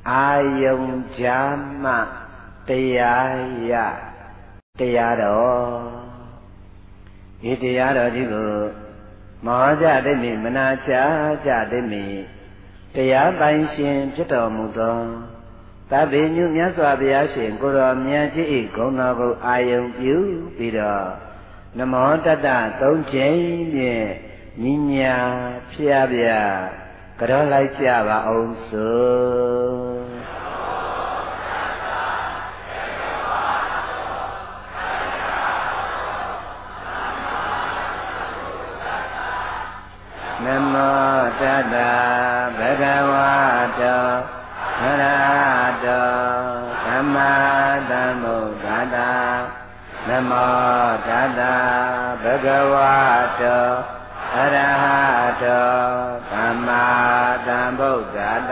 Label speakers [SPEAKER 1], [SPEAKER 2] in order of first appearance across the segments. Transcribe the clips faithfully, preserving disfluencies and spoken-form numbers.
[SPEAKER 1] အာယုံဂျာမတရားရတရားတော်ဒီတရားတော်ဒီကိုမဟောကြတိမိမနာချာကြတိမိတရားပိုင်ရှင်ဖြစ်တော်မူသောသဗ္ဗညုမြတ်စွာဘုရားရှင်ကိုရောမြတ်ကြီး၏ဂုဏတော်ကိုအာယုံပြုပြီးတော့နမောတတ္တသုံးချိန်ဖြင့်ညီညာဖျားပြကြောလိုက်ကြပါအောင်စို့နမောတတ္တဘဂဝတောအရဟတောသမ္မာသမ္ဗုဒ္ဓတ္တနမောတတ္တဘဂဝတောအရဟတောသမ္မာသမ္ဗုဒ္ဓတ္တ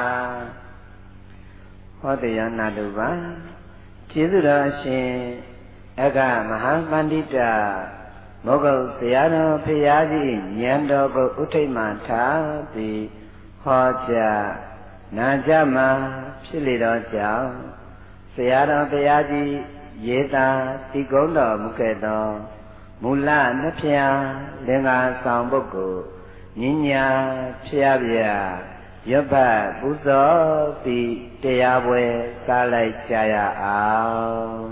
[SPEAKER 1] ဟောတရားနာတုပါကျေးဇူးတော်ရှင်အကမဟာပန္တိတမောဂုတ်ဆရာတော်ဖရာကြီးဉာဏ်တော်ကိုဥထိတ်မှထားပြီးဟောကြားနာကြမှာဖြစ်လေတော့ကြောင့်ဆရာတော်ဖရာကြီးရေးသာတည်ကုန်းတော်မူခဲ့သောမူလနှစ်ဖြာလင်္ကာဆောင်ပုဂ္ဂိုလ်ညညာဖျားပြရွတ်ပတ်ပူဇော်ပြီးတရားပွဲစားလိုက်ကြရအောင်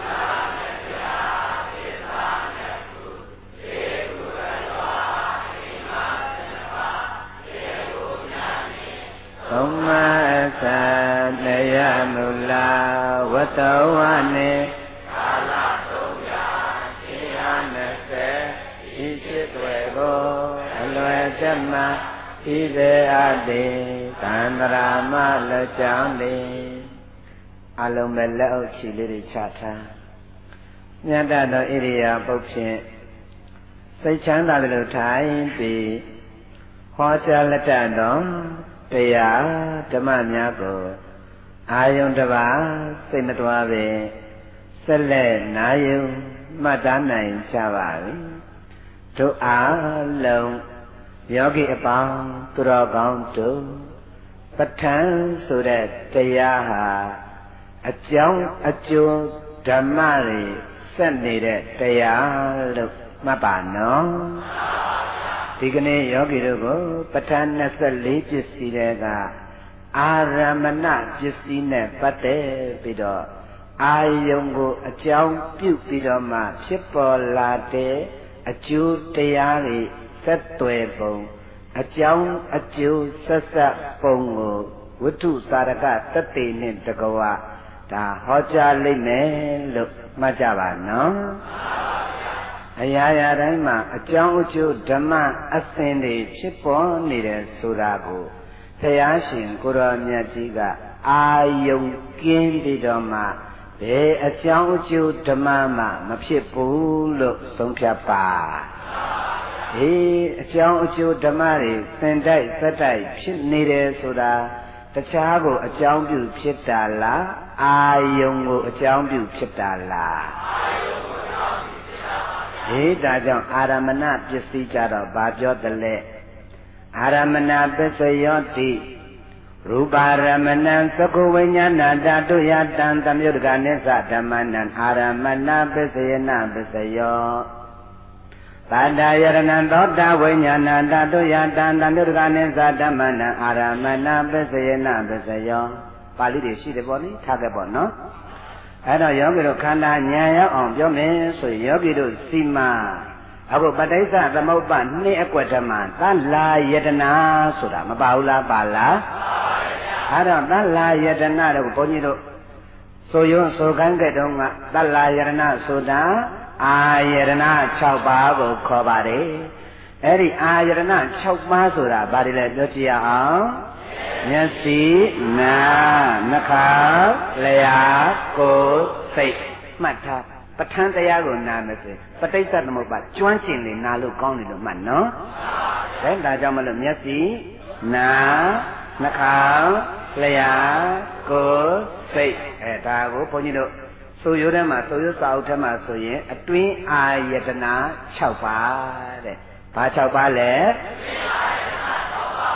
[SPEAKER 1] သုံးမသတယမူလာဝတ္တဝနေကာလသုံးရာရှင်းရနှစ်ဆယ်ဤဖြစ်တွေကိုအလွယ်တမဤစေအတိသန္တရာမလက်ကြောင်းလေအလုံးမဲ့လက်အုပ်ချီလေးတွေချထားမြတ်တော်ဣရိယာပုတ်ဖြင့်စိတ်ချမ်းသာသလိုထိုင်ပြီးဟောကြားလက်တတော်တရားဓမ္မများကိုအာယုန်တစ်ပါးစိတ်မတွားပဲဆက်လက်နာယုံမှတ်သားနိုင်ကြပါပြီတို့အားလုံးယောဂီအပေါင်းသူတော်ကောင်းတို့ပဋ္ဌာန်းဆိုတဲ့တရားဟာအကြောင်းအကျိုးဓမ္မတွေဆက်နေတဲ့တရားလို့မှတ်ပါနော်ဒီကနေ့ယောဂီတို့ကိုပဋ္ဌာန်း၂၄ပစ္စည်းတွေကအာရမဏပစ္စည်းနဲ့ပတ်သက်ပြီးတော့အာယုံကိုအကြောင်းပြုပြီးတော့မှဖြစ်ပေါ်လာတဲ့အကျိုးတရားတွေဆက်သွယ်ပုံအကြောင်းအကျိုးဆက်ဆက်ပုံကိုဝတ္ထုသာရကတတ္တိနဲ့တကဝဒါဟောကြားလိမ့်မယ်လို့မှတ်ကြပါနော်အရာရာတိုင်းမှာအကြောင်းအကျိုးဓမ္မအစဉ်တွေဖြစ်ပေါ်နေတယ်ဆိုတာကိုဘုရားရှင်ကိုရောမြတ်ကြီးကအာယုံကင်းပြီးတော့မှဘယ်အကြောင်းအကျိုးဓမ္မမှမဖြစ်ဘူးလို့ဆုံးဖြတ်ပါအေးအကြောင်းအကျိုးဓမ္မတွေစင်တိုက်စက်တိုက်ဖြစ်နေတယ်ဆိုတာတခြားကိုအကြောင်းပြုဖြစ်တာလားအာယုံကိုအကြောင်းပြုဖြစ်တာလားအေးဒါကြောင့်အာရမဏပစ္စည်းကြတော့ဘာပြောသလဲအာရမဏပစ္စယောတိရူပါရမဏံသကုဝိညာဏဓာတုယတံသမယုတ္တကနိစ္စဓမ္မနံအာရမဏပစ္စယနာပစ္စယောသာတယရဏံသောတာဝိညာဏဓာတုယတံသမယုတ္တကနိစ္စဓမ္မနံအာရမဏပစ္စယနာပစ္စယောပါဠိတွေရှိတယ်ပေါ့နိထားခဲ့ပေါ့နော်အဲ့တော့ယောဂီတို့ခန္ဓာဉာဏ်ရောက်အောင်ပြောမယ်ဆိုရင်ယောဂီတို့စီမအခုပဋိစ္စသမုပ္ပါနှစ်အကွက်ဓမ္မသလာယတနာဆိုတာမပါဘူးလားပါလားအဲ့တော့သလာယတနာတို့ဘုန်းကြီးတို့ဆိုရုံဆိုကန်းကြတုန်းကသလာယတနာဆိုတာအာယတနာ၆ပါးကိုခေါ်ပါတယ်အဲ့ဒီအာယတနာ၆ပါးဆိုတာဘာတွေလဲပြောကြည့်ရအောင်မျက်စိနာနှာခေါင်းလျှာကိုယ်စိတ်မှတ်ထားပဋ္ဌာန်းတရားကိုနာမယ်ဆိုပဋိစ္စသမုပ္ပါကျွမ်းကျင်လေနာလို့ကောင်းတယ်လို့မှတ်နော်ဒါဒါကြောင့်မလို့မျက်စိနာနှာခေါင်းလျှာကိုယ်စိတ်အဲဒါကိုဘုန်းကြီးတို့ဆိုရိုးထဲမှာဆိုရိုးစာအုပ်ထဲမှာဆိုရင်အတွင်းအာယတနာ၆ပါးတဲ့ဘာ၆ပါးလဲအ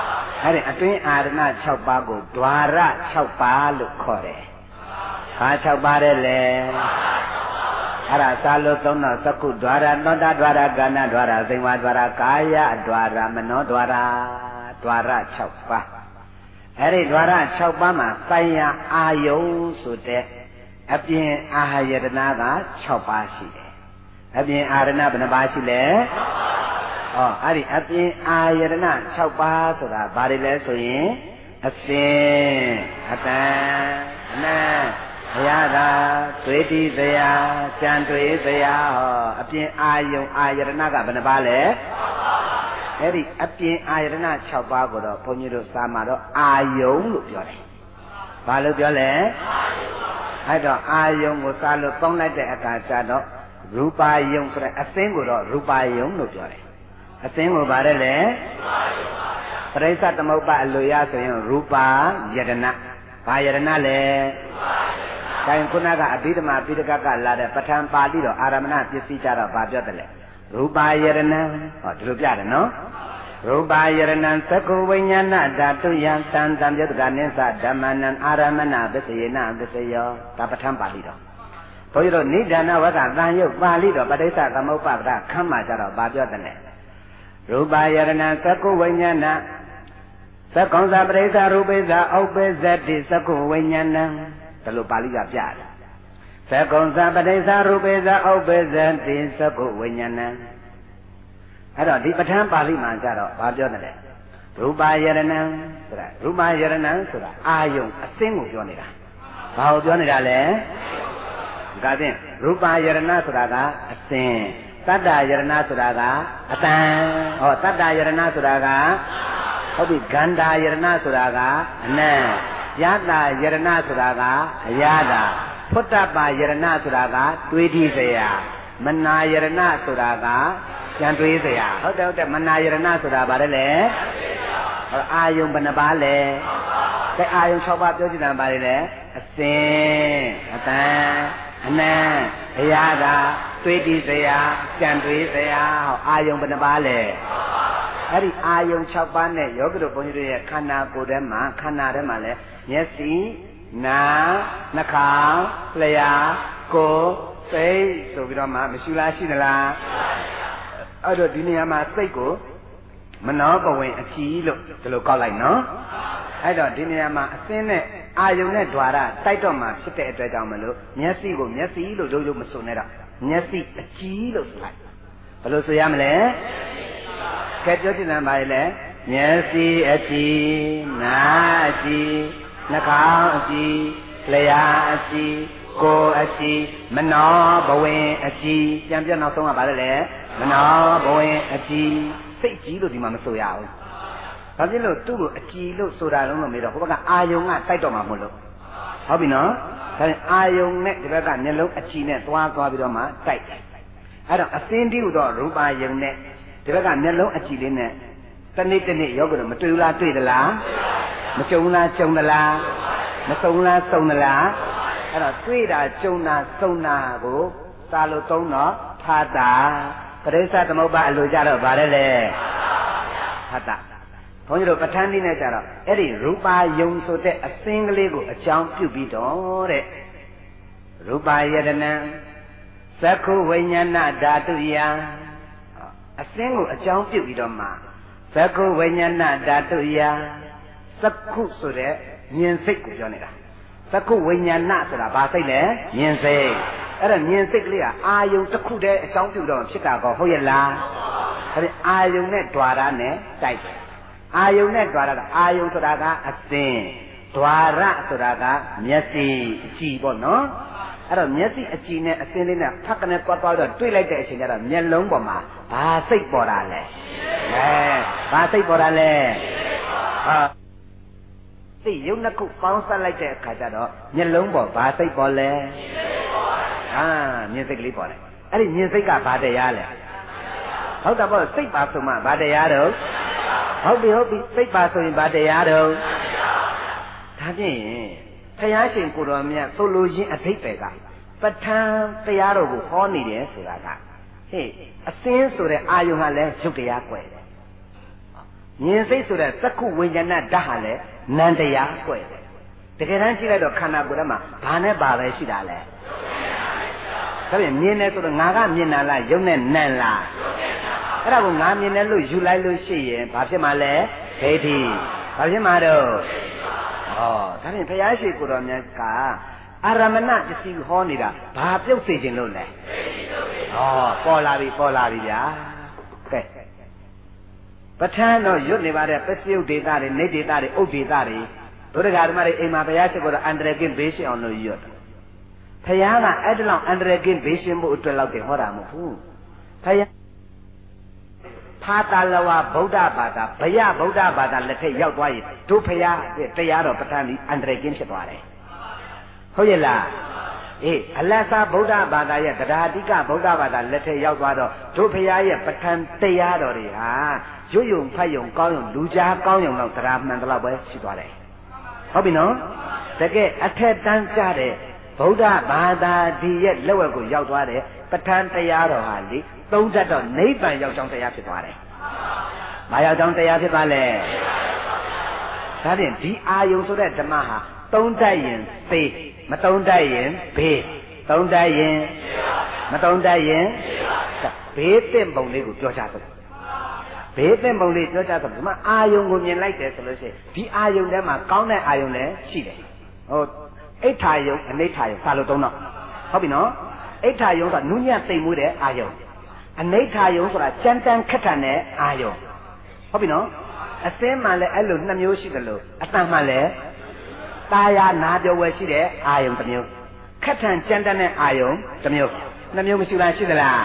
[SPEAKER 1] အဲ့ဒီအတွင်းအာရဏ၆ပါးကိုဓွာရ၆ပါးလို့ခေါ်တယ်ဘာ၆ပါးလဲလဲအဲ့ဒါသာလို့သုံးတော့သကုဓွာရသောတာဓွာရကဏ္ဍဓွာရစိဝါဓွာရကာယဓွာရမနောဓွာရဓွာရ၆ပါးအဲ့ဒီဓွာရ၆ပါးမှာစိုင်ရအာယုံဆိုတဲ့အပြင်အာဟာယတနာက၆ပါးရှိတယ်အပြင်အာရဏဘယ်နှပါးရှိလဲဩအဲ့ဒီအပြင်အာယတနာ၆ပါးဆိုတာဘာတွေလဲဆိုရင်အစင်အတန်အနံဘုရားသာတွေ့တိစရာကြံတွေ့စရာဟောအပြင်အာယုံအာယတနာကဘယ်နှပါးလဲအဲ့ဒီအပြင်အာယတနာ၆ပါးကိုတော့ဘုန်းကြီးတို့စာမှာတော့အာယုံလို့ပြောတယ်ဘာလို့ပြောလဲအဲ့တော့အာယုံကိုစာလို့ပေါင်းလိုက်တဲ့အခါကျတော့ရူပါယုံဆိုတဲ့အသင်းကိုတော့ရူပါယုံလို့ပြောတယ်အသင်းကိုဗါတယ်လေပရိစ္ဆသမုပ္ပါအလိုရဆိုရင်ရူပါယတနာဘာယတနာလဲဒါရင်ခုနကအဘိဓမ္မာပိဋကကလာတဲ့ပဋ္ဌာန်းပါဠိတော်အာရမဏပစ္စည်းကြတော့ဗာပြောတယ်လေရူပါယတနာဟောဒီလိုပြတယ်နော်ရူပါယရဏံသက္ကုဝိညာဏဓာတုယံတံတံပြုတ်ကနိစ္စဓမ္မနံအာရမဏပစ္စယေနပစ္စယောဒါပဋ္ဌာန်းပါဠိတော်ဘုန်းကြီးတို့နိဒာနဝကတန်ယုတ်ပါဠိတော်ပဋိစ္စသမုပ္ပါဒခမ်းမှာကြတော့ဗာပြောတယ်လေရူပါယရဏံသက္ကုဝိညာဏသက္ကုံသပရိစ္ဆရူပိစ္ဆဥပ္ပဇ္ဇတိသက္ကုဝိညာဏံဒါလိုပါဠိကပြတယ်သက္ကုံသပရိစ္ဆရူပိစ္ဆဥပ္ပဇ္ဇတိသက္ကုဝိညာဏံအဲ့တော့ဒီပဋ္ဌာန်းပါဠိမှာကြတော့ဘာပြောတယ်လဲရူပါယရဏံဆိုတာရူပါယရဏံဆိုတာအာယုံအသင်းကိုပြောနေတာဘာကိုပြောနေတာလဲဒါဖြင့်ရူပါယရဏဆိုတာကအသင်းတတ္တယရဏဆိုတာကအတန်ဟောတတ္တယရဏဆိုတာကဟုတ်ပြီဂန္ဓာယရဏဆိုတာကအနံ့ယတာယရဏဆိုတာကအရာတာဖုတ္တပါယရဏဆိုတာကတွေးထိစရာမနာယရဏဆိုတာကကြံတွေးစရာဟုတ်တယ်ဟုတ်တယ်မနာယရဏဆိုတာဗါတယ်လေဟောအာယုံဘယ်နှပါလဲကဲအာယုံ၆ပါးပြောကြည့်တာဗါတယ်လေအစင်အတန်အနံ့အရာတာတွေးထိစရာကြံတွေးစရာဟောအာယုံဘယ်နှပါလဲအဲ့ဒီအာယုံ၆ပါးနဲ့ယောဂီတို့ဘုန်းကြီးတို့ရဲ့ခန္ဓာကိုယ်ထဲမှာခန္ဓာထဲမှာလဲမျက်စိနာနှာခေါင်းလျှာကိုယ်စိတ်ဆိုပြီးတော့မှမရှိလားရှိသလားအဲ့တော့ဒီနေရာမှာစိတ်ကိုမနောဘဝင်အကြည်လို့ဒီလိုကောက်လိုက်နော်အဲ့တော့ဒီနေရာမှာအစင်းနဲ့အာယုံနဲ့ဓွာရတိုက်တော့မှဖြစ်တဲ့အတွက်ကြောင့်မလို့မျက်စိကိုမျက်စိလို့ရုပ်ရုပ်မစုံနဲ့တော့မျက်စိအကြည်လို့ဆိုလိုက်ဘယ်လိုဆိုရမလဲကဲပြောချင်တယ်ပါလေမျက်စိအကြည်နာအကြည်နှာခေါင်းအကြည်လျှာအကြည်ကိုယ်အကြည်မနောဘဝင်အကြည်ပြန်ပြနောက်ဆုံးကပါလေမနောဘဝင်အကြည်စိတ်ကြီးလို့ဒီမှာမဆိုရဘူးဘာဖြစ်လို့သူ့ကိုအကြည်လို့ဆိုတာလုံးလို့မေးတော့ဟိုဘက်ကအာယုံကတိုက်တော့မှာမဟုတ်လို့ဟုတ်ပြီနော်ဒါရင်အာယုံနဲ့ဒီဘက်ကမျက်လုံးအကြည်နဲ့သွားသွားပြီးတော့မှတိုက်တယ်အဲ့တော့အစင်းတိဟုတော့ရူပါယုံနဲ့ဒီဘက်ကမျက်လုံးအကြည်လေးနဲ့တနေ့တနေ့ရောက်ကြတော့မတွေ့ဘူးလားတွေ့သလားမကြုံလားကြုံသလားမစုံလားစုံသလားအဲ့တော့တွေ့တာကြုံတာစုံတာကိုသာလို့သုံးတော့ဖာတာပရိစ္ဆသမုပ္ပါအလိုကြတော့ဗါတယ်လေဖာတာဘုန်းကြီးတို့ပဋ္ဌာန်းနည်းနဲ့ကြတော့အဲ့ဒီရူပါယုံဆိုတဲ့အသင်းကလေးကိုအကြောင်းပြုပြီးတော့တဲ့ရူပါယတနံသက္ခုဝိညာဏဓာတုယံအသင်းကိုအကြောင်းပြုပြီးတော့မှသက္ခုဝိညာဏဓာတုယံသက္ခုဆိုတဲ့မြင်စိတ်ကိုပြောနေတာသက္ခုဝိညာဏဆိုတာဘာစိတ်လဲမြင်စိတ်အဲ့ဒါမြင်စိတ်ကလေးကအာယုံတစ်ခုတည်းအကြောင်းပြုတော့ဖြစ်တာကောဟုတ်ရဲ့လားအဲ့ဒီအာယုံနဲ့ဓွာရနဲ့တိုက်တယ်အာယုံနဲ့ဓွာရကအာယုံဆိုတာကအသင်းဓွာရဆိုတာကမျက်စိအကြည့်ပေါ့နော်အဲ့တော့မျက်စိအကြည့်နဲ့အသင်းလေးနဲ့ဖက်ကနေတွားသွားတော့တွေ့လိုက်တဲ့အချိန်ကျတော့မျက်လုံးပေါ်မှာဘာစိတ်ပေါ်တာလဲအဲဘာစိတ်ပေါ်တာလဲဟာစိတ်ရုပ်နှစ်ခုပေါင်းစပ်လိုက်တဲ့အခါကျတော့မျက်လုံးပေါ်ဘာစိတ်ပေါ်လဲအာမြင်စိတ်ကလေးပေါ်တယ်အဲ့ဒီမြင်စိတ်ကဘာတရားလဲဟုတ်တာပေါ့စိတ်ပါဆိုမှဘာတရားတော့ဟုတ်ပြီဟုတ်ပြီစိတ်ပါဆိုရင်ဘာတရားတော့ဒါဖြင့်ဘုရားရှင်ကိုတော်မြတ်ဆိုလိုရင်းအဓိပ္ပာယ်ကပဋ္ဌာန်းတရားတော်ကိုဟောနေတယ်ဆိုတာကဟေ့အစင်းဆိုတဲ့အာယုံကလည်းရုပ်တရားကွယ်တယ်မြင်စိတ်ဆိုတဲ့သက္ခုဝိညာဏဓာတ်ဟာလေနန္တရားကွယ်တယ်တကယ်တမ်းကြည့်လိုက်တော့ခန္ဓာကိုယ်ထဲမှာဘာနဲ့ဘာပဲရှိတာလဲဒါပြန်မြင်တယ်ဆိုတော့ငါကမြင်တာလားယုံနဲ့နံလားအဲ့ဒါကိုငါမြင်တယ်လို့ယူလိုက်လို့ရှိရင်ဘာဖြစ်မှာလဲဒိဋ္ဌိဘာဖြစ်မှာတော့ဩဒါပြန်ဘုရားရှိခိုးတော်မြတ်ကအာရမဏပစ္စည်းဟောနေတာဘာပြုတ်စေခြင်းလို့လဲဩပေါ်လာပြီပေါ်လာပြီဗျာကဲပဋ္ဌာန်းတော့ရွတ်နေပါတဲ့ပစ္စယုတ်ဒေတာတွေနေဒေတာတွေဥဒ္ဒေတာတွေဒုဒကာဓမ္မတွေအိမ်မှာဘုရားရှိခိုးတော်အန္တရာယ်ကင်းဘေးရှင်းအောင်လို့ရွတ်တယ်ဘုရားကအဲ့ဒါလောက်အန္တရာယ်ကင်းဘေးရှင်းမှုအတွက်လောက်တည်းဟောတာမဟုတ်ဘူးဘုရားဖာတာလဝဗုဒ္ဓဘာသာဘယဗုဒ္ဓဘာသာလက်ထက်ရောက်သွားရင်တို့ဘုရားတရားတော်ပဋ္ဌာန်းဒီအန္တရာယ်ကင်းဖြစ်သွားတယ်ဟုတ်ရဲ့လားအေးအလတ်သာဗုဒ္ဓဘာသာရဲ့တရားတိကဗုဒ္ဓဘာသာလက်ထက်ရောက်သွားတော့တို့ဘုရားရဲ့ပဋ္ဌာန်းတရားတော်တွေဟာရွတ်ယုံဖတ်ယုံကောင်းယုံလူကြားကောင်းယုံတော့တရားမှန်တယ်လို့ပဲရှိသွားတယ်ဟုတ်ပြီနော်တကယ်အထက်တန်းကြတဲ့ဗုဒ္ဓဘာသာဒီရဲ့လက်ဝက်ကိုရောက်သွားတဲ့ပဋ္ဌာန်းတရားတော်ဟာလေသုံးတတ်တော့နိဗ္ဗာန်ရောက်ကြောင်းတရားဖြစ်သွားတယ်။ဘာရောက်ကြောင်းတရားဖြစ်သွားလဲ။ဒါဖြင့်ဒီအာယုံဆိုတဲ့ဓမ္မဟာသုံးတတ်ရင်သေမသုံးတတ်ရင်ဘေးသုံးတတ်ရင်မသုံးတတ်ရင်ဘေးသင့်ပုံလေးကိုပြောကြသလိုဘေးသင့်ပုံလေးပြောကြသလိုဒီမှာအာယုံကိုမြင်လိုက်တယ်ဆိုလို့ရှိရင်ဒီအာယုံထဲမှာကောင်းတဲ့အာယုံလည်းရှိတယ်။ဟိုအိဋ္ဌာယုံအနိဋ္ဌာယုံစာလို့သုံးတော့ဟုတ်ပြီနော်အိဋ္ဌာယုံဆိုတာနုညံ့သိမ်မွေးတဲ့အာယုံအနိဋ္ဌာယုံဆိုတာကြမ်းတမ်းခက်ထန်တဲ့အာယုံဟုတ်ပြီနော်အစင်းမှလည်းအဲ့လိုနှစ်မျိုးရှိတယ်လို့အတန်မှလည်းตาယာနာပြောဝဲရှိတဲ့အာယုံတစ်မျိုးခက်ထန်ကြမ်းတမ်းတဲ့အာယုံတစ်မျိုးနှစ်မျိုးမရှိလားရှိသလား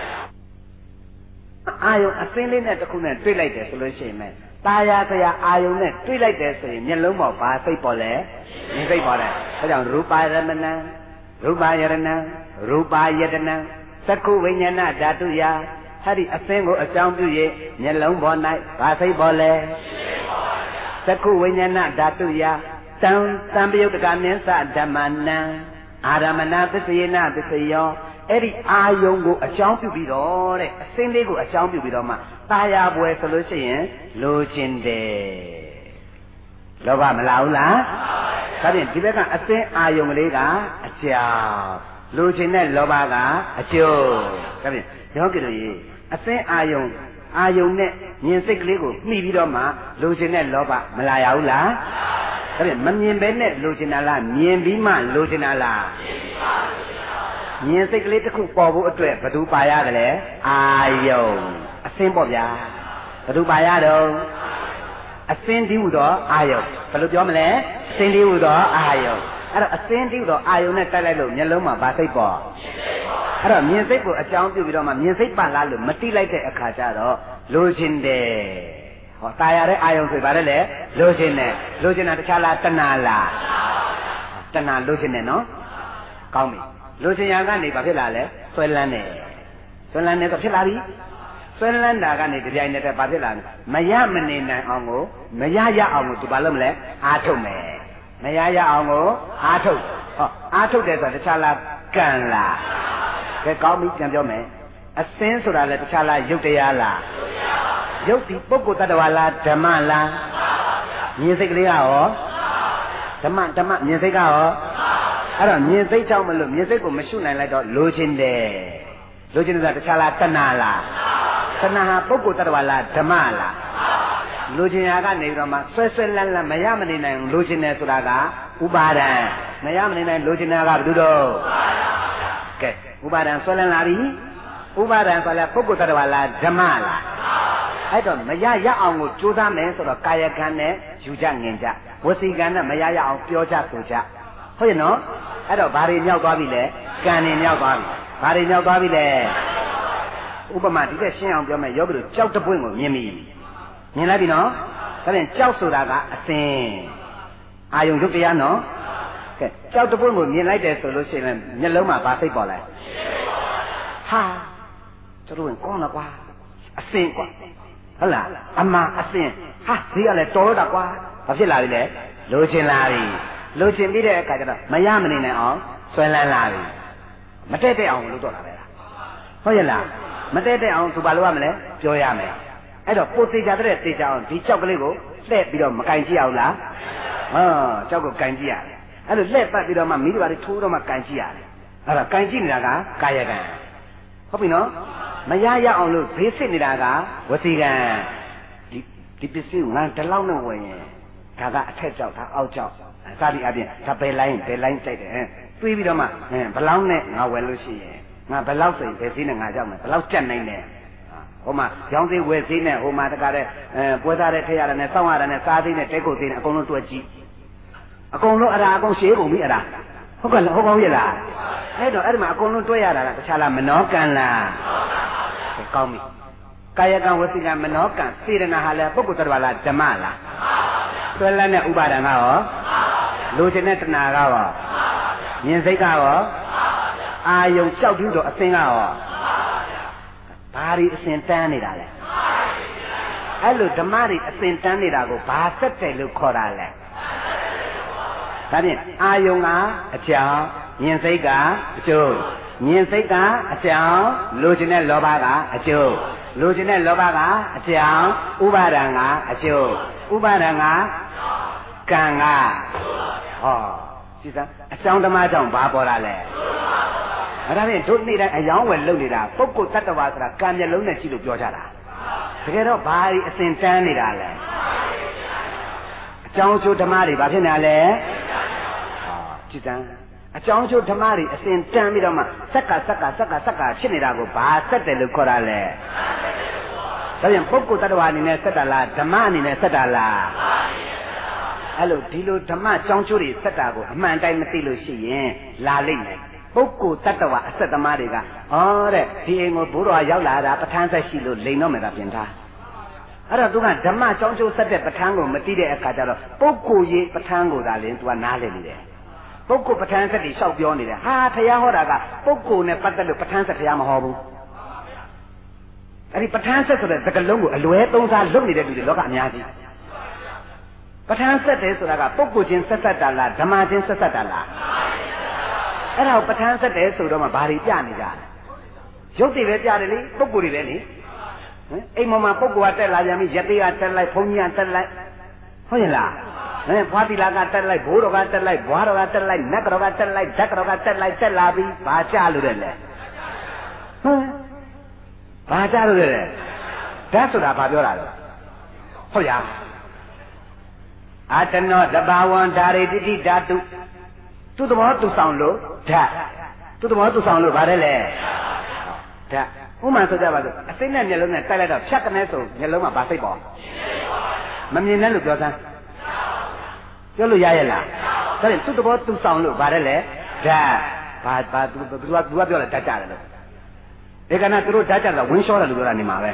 [SPEAKER 1] အာယုံအစင်းလေးနဲ့တစ်ခုနဲ့တွေ့လိုက်တယ်ဆိုလို့ရှိရင်ตาယာစရာအာယုံနဲ့တွေ့လိုက်တယ်ဆိုရင်မျက်လုံးပေါ်ဘာစိတ်ပေါ်လဲမြင်စိတ်ပေါ်တယ်ဒါကြောင့်ရူပါရမဏံရူပါယရဏံရူပါယတနံသက္ခုဝိညာဏဓာတုယအဲ့ဒီအစင်းကိုအကြောင်းပြု၍မျက်လုံးပေါ်၌ဘာစိတ်ပေါ်လဲသက္ခုဝိညာဏဓာတုယတံတံပယုတ်တကမြင်းစဓမ္မနံအာရမဏသစ္စယေနသစ္စယောအဲ့ဒီအာယုံကိုအကြောင်းပြုပြီးတော့တဲ့အစင်းလေးကိုအကြောင်းပြုပြီးတော့မှตาယာပွဲဆိုလို့ရှိရင်လိုချင်တယ်လောဘမလာဘူးလားဒါဖြင့်ဒီဘက်ကအစင်းအာယုံကလေးကအကြောင်းလိုချင်တဲ့လောဘကအကျိုးဒါဖြင့်ယောဂီတို့ရေအစင်းအာယုံအာယုံနဲ့မြင်စိတ်ကလေးကိုမှီပြီးတော့မှလိုချင်တဲ့လောဘမလာရဘူးလားဒါဖြင့်မမြင်ပဲနဲ့လိုချင်တာလားမြင်ပြီးမှလိုချင်တာလားမြင်စိတ်ကလေးတစ်ခုပေါ်ဖို့အတွက်ဘယ်သူပါရတယ်လဲအာယုံအစင်းပေါ့ဗျာဘယ်သူပါရတော့အစင်းတည်းဟူသောအာယုံဘယ်လိုပြောမလဲအစင်းတည်းဟူသောအာယုံအဲ့တော့အစင်းတည်းဟူသောအာယုံနဲ့တိုက်လိုက်လို့မျက်လုံးမှာဘာစိတ်ပေါ်အဲ့တော့မြင်စိတ်ကိုအကြောင်းပြုပြီးတော့မှမြင်စိတ်ပါလားလို့မတိလိုက်တဲ့အခါကျတော့လိုချင်တယ်ဟောตายရတဲ့အာယုံဆိုပါတယ်လေလိုချင်တယ်လိုချင်တာတခြားလားတဏှာလားတဏှာလိုချင်တယ်နော်ကောင်းပြီလိုချင်ရကနေဘာဖြစ်လာလဲဆွဲလန်းတယ်ဆွဲလန်းတယ်ကဖြစ်လာပြီဆွဲလန်းတာကနေကြပြိုင်နေတဲ့ဘာဖြစ်လာလဲမရမနေနိုင်အောင်ကိုမရရအောင်ကိုသူဘာလုပ်မလဲအားထုတ်မယ်မရရအောင်ကိုအားထုတ်ဟောအားထုတ်တယ်ဆိုတာတခြားလားကံလားကဲကောင်းပြီပြန်ပြောမယ်အစင်းဆိုတာလည်းတခြားလားရုပ်တရားလားရုပ်ဒီပုဂ္ဂိုလ်တ attva လားဓမ္မလားမြင်စိတ်ကလေးကရောဓမ္မဓမ္မမြင်စိတ်ကရောအဲ့တော့မြင်စိတ်ကြောင့်မလို့မြင်စိတ်ကိုမရှုနိုင်လိုက်တော့လိုချင်တယ်လိုချင်တာတခြားလားတဏှာလားတဏှာဟာပုဂ္ဂိုလ်တ attva လားဓမ္မလားလိုချင်ရကနေပြီးတော့မှဆွဲဆွဲလန်းလန်းမရမနေနိုင်လိုချင်တယ်ဆိုတာကဥပါဒံမရမနေနိုင်လိုချင်တာကဘယ်သူတော့ကဲဥပါဒံဆွဲလန်းလာပြီဥပါဒံဆိုလည်းပုဂ္ဂိုလ်တ attva လားဓမ္မလားအဲ့တော့မရရအောင်ကိုကြိုးစားမယ်ဆိုတော့ကာယကံနဲ့ယူကြငင်ကြဝစီကံနဲ့မရရအောင်ပြောကြဆိုကြဟုတ်ရဲ့နော်အဲ့တော့ဘာတွေမြောက်သွားပြီလဲကံတွေမြောက်သွားပြီဘာတွေမြောက်သွားပြီလဲဥပမာဒီတဲ့ရှင်းအောင်ပြောမယ်ယောဂီတို့ကြောက်တပွင့်ကိုမြင်ပြီမြင်လိုက်ပြီနော်ဒါဖြင့်ကြောက်ဆိုတာကအစင်းအာယုံရုပ်တရားနော်ကဲကြောက်တပွင့်ကိုမြင်လိုက်တယ်ဆိုလို့ရှိရင်မျက်လုံးမှာဘာစိတ်ပေါ်လဲဟာကျတို့ကောင်းလားကွာအစင်းကွာဟုတ်လားအမှန်အစင်းဟာဒီကလည်းတော်တော့တာကွာဘာဖြစ်လာပြီလဲလိုချင်လာပြီလိုချင်ပြီးတဲ့အခါကျတော့မရမနေနိုင်အောင်ဆွဲလန်းလာပြီမတက်တဲ့အောင်လို့တော့တာပဲလားဟုတ်ရဲ့လားမတက်တဲ့အောင်သူဘာလုပ်ရမလဲပြောရမယ်
[SPEAKER 2] အဲ့တော့ပိုသေးကြတဲ့တေချာအောင်ဒီကြောက်ကလေးကိုလှည့်ပြီးတော့မကင်ကြည့်အောင်လားဟောကြောက်ကိုကင်ကြည့်ရတယ်အဲ့လိုလှည့်ပတ်ပြီးတော့မှမိတို့ဘာတွေထိုးတော့မှကင်ကြည့်ရတယ်အဲ့ဒါကင်ကြည့်နေတာကကာယကံဟုတ်ပြီနော်မရရအောင်လို့ဘေးစစ်နေတာကဝစီကံဒီဒီပစ္စည်းကိုငါတလောက်နဲ့ဝင်ရင်ဒါကအထက်ကြောက်ဒါအောက်ကြောက်စသည်အပြင်ဒါဘယ်လိုင်းဘယ်လိုင်းကြိုက်တယ်တွေးပြီးတော့မှဘလောက်နဲ့ငါဝယ်လို့ရှိရင်ငါဘလောက်ဆိုရင်ဘယ်စည်းနဲ့ငါကြောက်မယ်ဘလောက်ကြက်နိုင်တယ်ဟိုမှာရောင်းသေးဝယ်သေးနဲ့ဟိုမှာတကားတဲ့အဲပွဲသားတဲ့ထည့်ရတယ်နဲ့စောင့်ရတယ်နဲ့စားသေးနဲ့တဲကုတ်သေးနဲ့အကုန်လုံးတွက်ကြည့်အကုန်လုံးအရာအကုန်ရှေးကုန်ပြီအရာဟုတ်ကဲ့ဟုတ်ကောင်းရဲ့လားအဲ့တော့အဲ့ဒီမှာအကုန်လုံးတွက်ရတာကတခြားလားမနောကံလားကောင်းပြီကာယကံဝစီကံမနောကံစေရနာဟာလည်းပုဂ္ဂိုလ်တော်လားဓမ္မလားဆွဲလန်းတဲ့ဥပါဒံကရောလိုချင်တဲ့တဏှာကရောမြင်စိတ်ကရောအာယုံကြောက်ပြီးတော့အသင်ကရောဘာတွေအစဉ်တန်းနေတာလဲအဲ့လိုဓမ္မတွေအစဉ်တန်းနေတာကိုဘာသက်တယ်လို့ခေါ်တာလဲဒါဖြင့်အာယုံကအကြောင်းမြင်စိတ်ကအကျိုးမြင်စိတ်ကအကြောင်းလိုချင်တဲ့လောဘကအကျိုးလိုချင်တဲ့လောဘကအကြောင်းဥပါဒံကအကျိုးဥပါဒံကကံကဟောကြည်စမ်းအကြောင်းဓမ္မကြောင့်ဘာပေါ်လာလဲအဲ့ဒါဖြင့်တို့နေ့တိုင်းအယောင်းဝယ်လုပ်နေတာပုဂ္ဂိုလ်တ attva ဆိုတာကံမျက်လုံးနဲ့ကြည့်လို့ပြောကြတာတကယ်တော့ဘာတွေအစဉ်တန်းနေတာလဲအကြောင်းကျိုးဓမ္မတွေဘာဖြစ်နေလဲဟောကြည်စမ်းအကြောင်းကျိုးဓမ္မတွေအစဉ်တန်းပြီးတော့မှစက်ကစက်ကစက်ကစက်ကဖြစ်နေတာကိုဘာဆက်တယ်လို့ခေါ်တာလဲဒါပြန်ပုဂ္ဂိုလ်တ attva အနေနဲ့ဆက်တာလားဓမ္မအနေနဲ့ဆက်တာလားအဲ့လိုဒီလိုဓမ္မကြောင်းကျိုးတွေဆက်တာကိုအမှန်တိုင်းမသိလို့ရှိရင်လာလိမ့်မယ်ပုဂ္ဂိုလ်တ attva အဆက်သမားတွေကဩတဲ့ဒီအိမ်ကိုဘိုးတော်ရောက်လာတာပဋ္ဌာန်းဆက်ရှိလို့လိန်တော့မယ်သာပြင်ထားအဲ့တော့သူကဓမ္မကြောင်းကျိုးဆက်တဲ့ပဋ္ဌာန်းကိုမသိတဲ့အခါကျတော့ပုဂ္ဂိုလ်ရေးပဋ္ဌာန်းကိုသာလင်းသူကနားလည်နေတယ်ပုဂ္ဂိုလ်ပဋ္ဌာန်းဆက်တွေလျှောက်ပြောနေတယ်ဟာဖះဟောတာကပုဂ္ဂိုလ်နဲ့ပတ်သက်လို့ပဋ္ဌာန်းဆက်ဖះမဟောဘူးအဲ့ဒီပဋ္ဌာန်းဆက်ဆိုတဲ့သကလုံးကိုအလွဲသုံးစားလုပ်နေတဲ့လူတွေလောကအများကြီးပဋ္ဌာန်းဆက်တယ်ဆိုတာကပုဂ္ဂိုလ်ချင်းဆက်ဆက်တာလားဓမ္မချင်းဆက်ဆက်တာလားအဲ့ဒါကိုပဋ္ဌာန်းဆက်တယ်ဆိုတော့မှဘာတွေပြနေကြလဲရုပ်တွေပဲပြတယ်လေပုဂ္ဂိုလ်တွေပဲလေဟမ်အိမ်မှာပုဂ္ဂိုလ်ကတက်လာပြန်ပြီယတိကတက်လိုက်ဘုန်းကြီးကတက်လိုက်ဟုတ်ရဲ့လားဟမ်ဘွားတိလာကတက်လိုက်ဘိုးတော်ကတက်လိုက်ဘွားတော်ကတက်လိုက်နတ်တော်ကတက်လိုက်ဓာတ်တော်ကတက်လိုက်တက်လာပြီဘာကြလို့လဲဟမ်ဘာကြလို့လဲဓာတ်ဆိုတာဘာပြောတာလဲဟုတ်ရအာတနောတဘာဝံဓာရိတိတိဓာတုသူ့သဘောသူဆောင်လို့ဓာတ်သူ့သဘောသူဆောင်လို့ဗါတယ်လေဓာတ်ဥမာဆိုကြပါစို့အစိမ့်နဲ့မျက်လုံးနဲ့တိုက်လိုက်တော့ဖြတ်ကနေဆိုမျက်လုံးမှာဗာစိတ်ပေါ်မမြင်နဲ့လို့ပြောစမ်းပြောလို့ရရဲ့လားဒါဖြင့်သူ့သဘောသူဆောင်လို့ဗါတယ်လေဓာတ်ဘာဘာသူသူကသူကပြောတယ်ဓာတ်ကြတယ်လို့ဒီကနေ့သူတို့ဓာတ်ကြတာဝင်းလျှောတယ်လို့ပြောတာနေမှာပဲ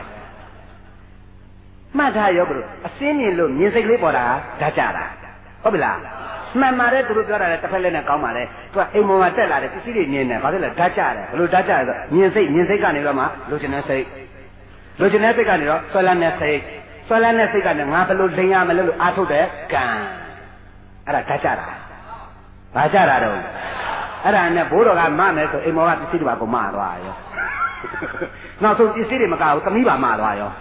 [SPEAKER 2] မှတ်ထားရောဘလို့အစင်းမြင်လို့မြင်စိတ်လေးပေါ်တာဓာတ်ကြတာဟုတ်ပြီလားမှန်ပါတယ်သူတို့ပြောတာလည်းတစ်ဖက်လည်းနဲ့ကောင်းပါလေသူကအိမ်ပေါ်မှာတက်လာတယ်ပစ္စည်းတွေမြင်တယ်ဘာလို့လဲဓာတ်ကြတယ်ဘလို့ဓာတ်ကြတယ်ဆိုမြင်စိတ်မြင်စိတ်ကနေတော့မှလိုချင်တဲ့စိတ်လိုချင်တဲ့စိတ်ကနေတော့ဆွဲလန်းတဲ့စိတ်ဆွဲလန်းတဲ့စိတ်ကနေငါဘလို့လိန်ရမလဲလို့အားထုတ်တဲ့ကံအဲ့ဒါဓာတ်ကြတာဘာကြတာတော့အဲ့ဒါနဲ့ဘိုးတော်ကမမယ်ဆိုအိမ်ပေါ်ကပစ္စည်းတွေပါကိုမသွားရောနောက်ဆုံးပစ္စည်းတွေမကဘူးသမီးပါမသွားရော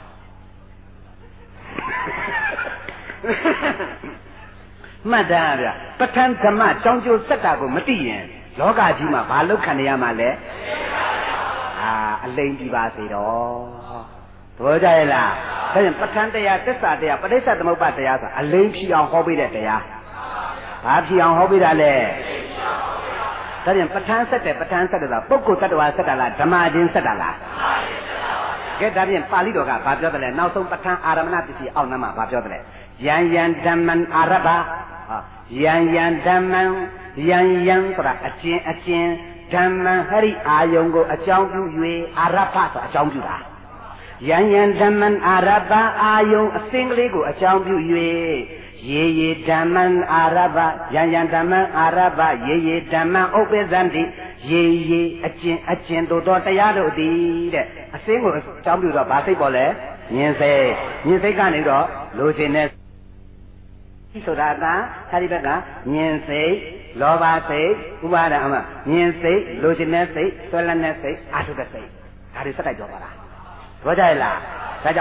[SPEAKER 2] မှတ်သားဗျပဋ္ဌာန်းဓမ္မကြောင်းကျိုးစက်တာကိုမသိရင်လောကကြီးမှာဘာလောက်ခံရမှာလဲအာအလိမ်ပြီးပါစေတော့သဘောကျရဲ့လားဒါပြန်ပဋ္ဌာန်းတရားသစ္စာတရားပဋိစ္စသမုပ္ပါတရားဆိုတာအလိမ်ဖြီအောင်ဟောပေးတဲ့တရားဘာဖြီအောင်ဟောပေးတာလဲဒါပြန်ပဋ္ဌာန်းဆက်တယ်ပဋ္ဌာန်းဆက်တယ်ဆိုတာပုဂ္ဂိုလ်တ attva ဆက်တာလားဓမ္မချင်းဆက်တာလားကဲဒါပြန်ပါဠိတော်ကဘာပြောတယ်လဲနောက်ဆုံးပဋ္ဌာန်းအာရမဏပစ္စည်းအောက်နှမှာဘာပြောတယ်လဲယံယံဓမ္မံအာရဘယံယံဓမ္မံယံယံဆိုတာအကျဉ်အကျဉ်ဓမ္မံဟရိအာယုံကိုအကြောင်းပြု၍အာရဘဆိုအကြောင်းပြုတာယံယံဓမ္မံအာရဘအာယုံအစင်းကလေးကိုအကြောင်းပြု၍ရေရေဓမ္မံအာရဘယံယံဓမ္မံအာရဘရေရေဓမ္မံဥပ္ပဇံတိရေရေအကျဉ်အကျဉ်တို့တော်တရားတို့သည်တဲ့အစင်းကိုအကြောင်းပြုတော့ဗာစိတ်ပေါ်လဲမြင်စိတ်မြင်စိတ်ကနေတော့လိုချင်တဲ့ဆိုတာကအဲဒီဘက်ကမြင်စိတ်လောဘစိတ်ဥပါဒအမမြင်စိတ်လိုချင်တဲ့စိတ်ဆွဲလန်းတဲ့စိတ်အာထုတဲ့စိတ်ဒါတွေစက်တိုက်ပြောပါလားပြောကြရလားဒါကြောင့်မလို့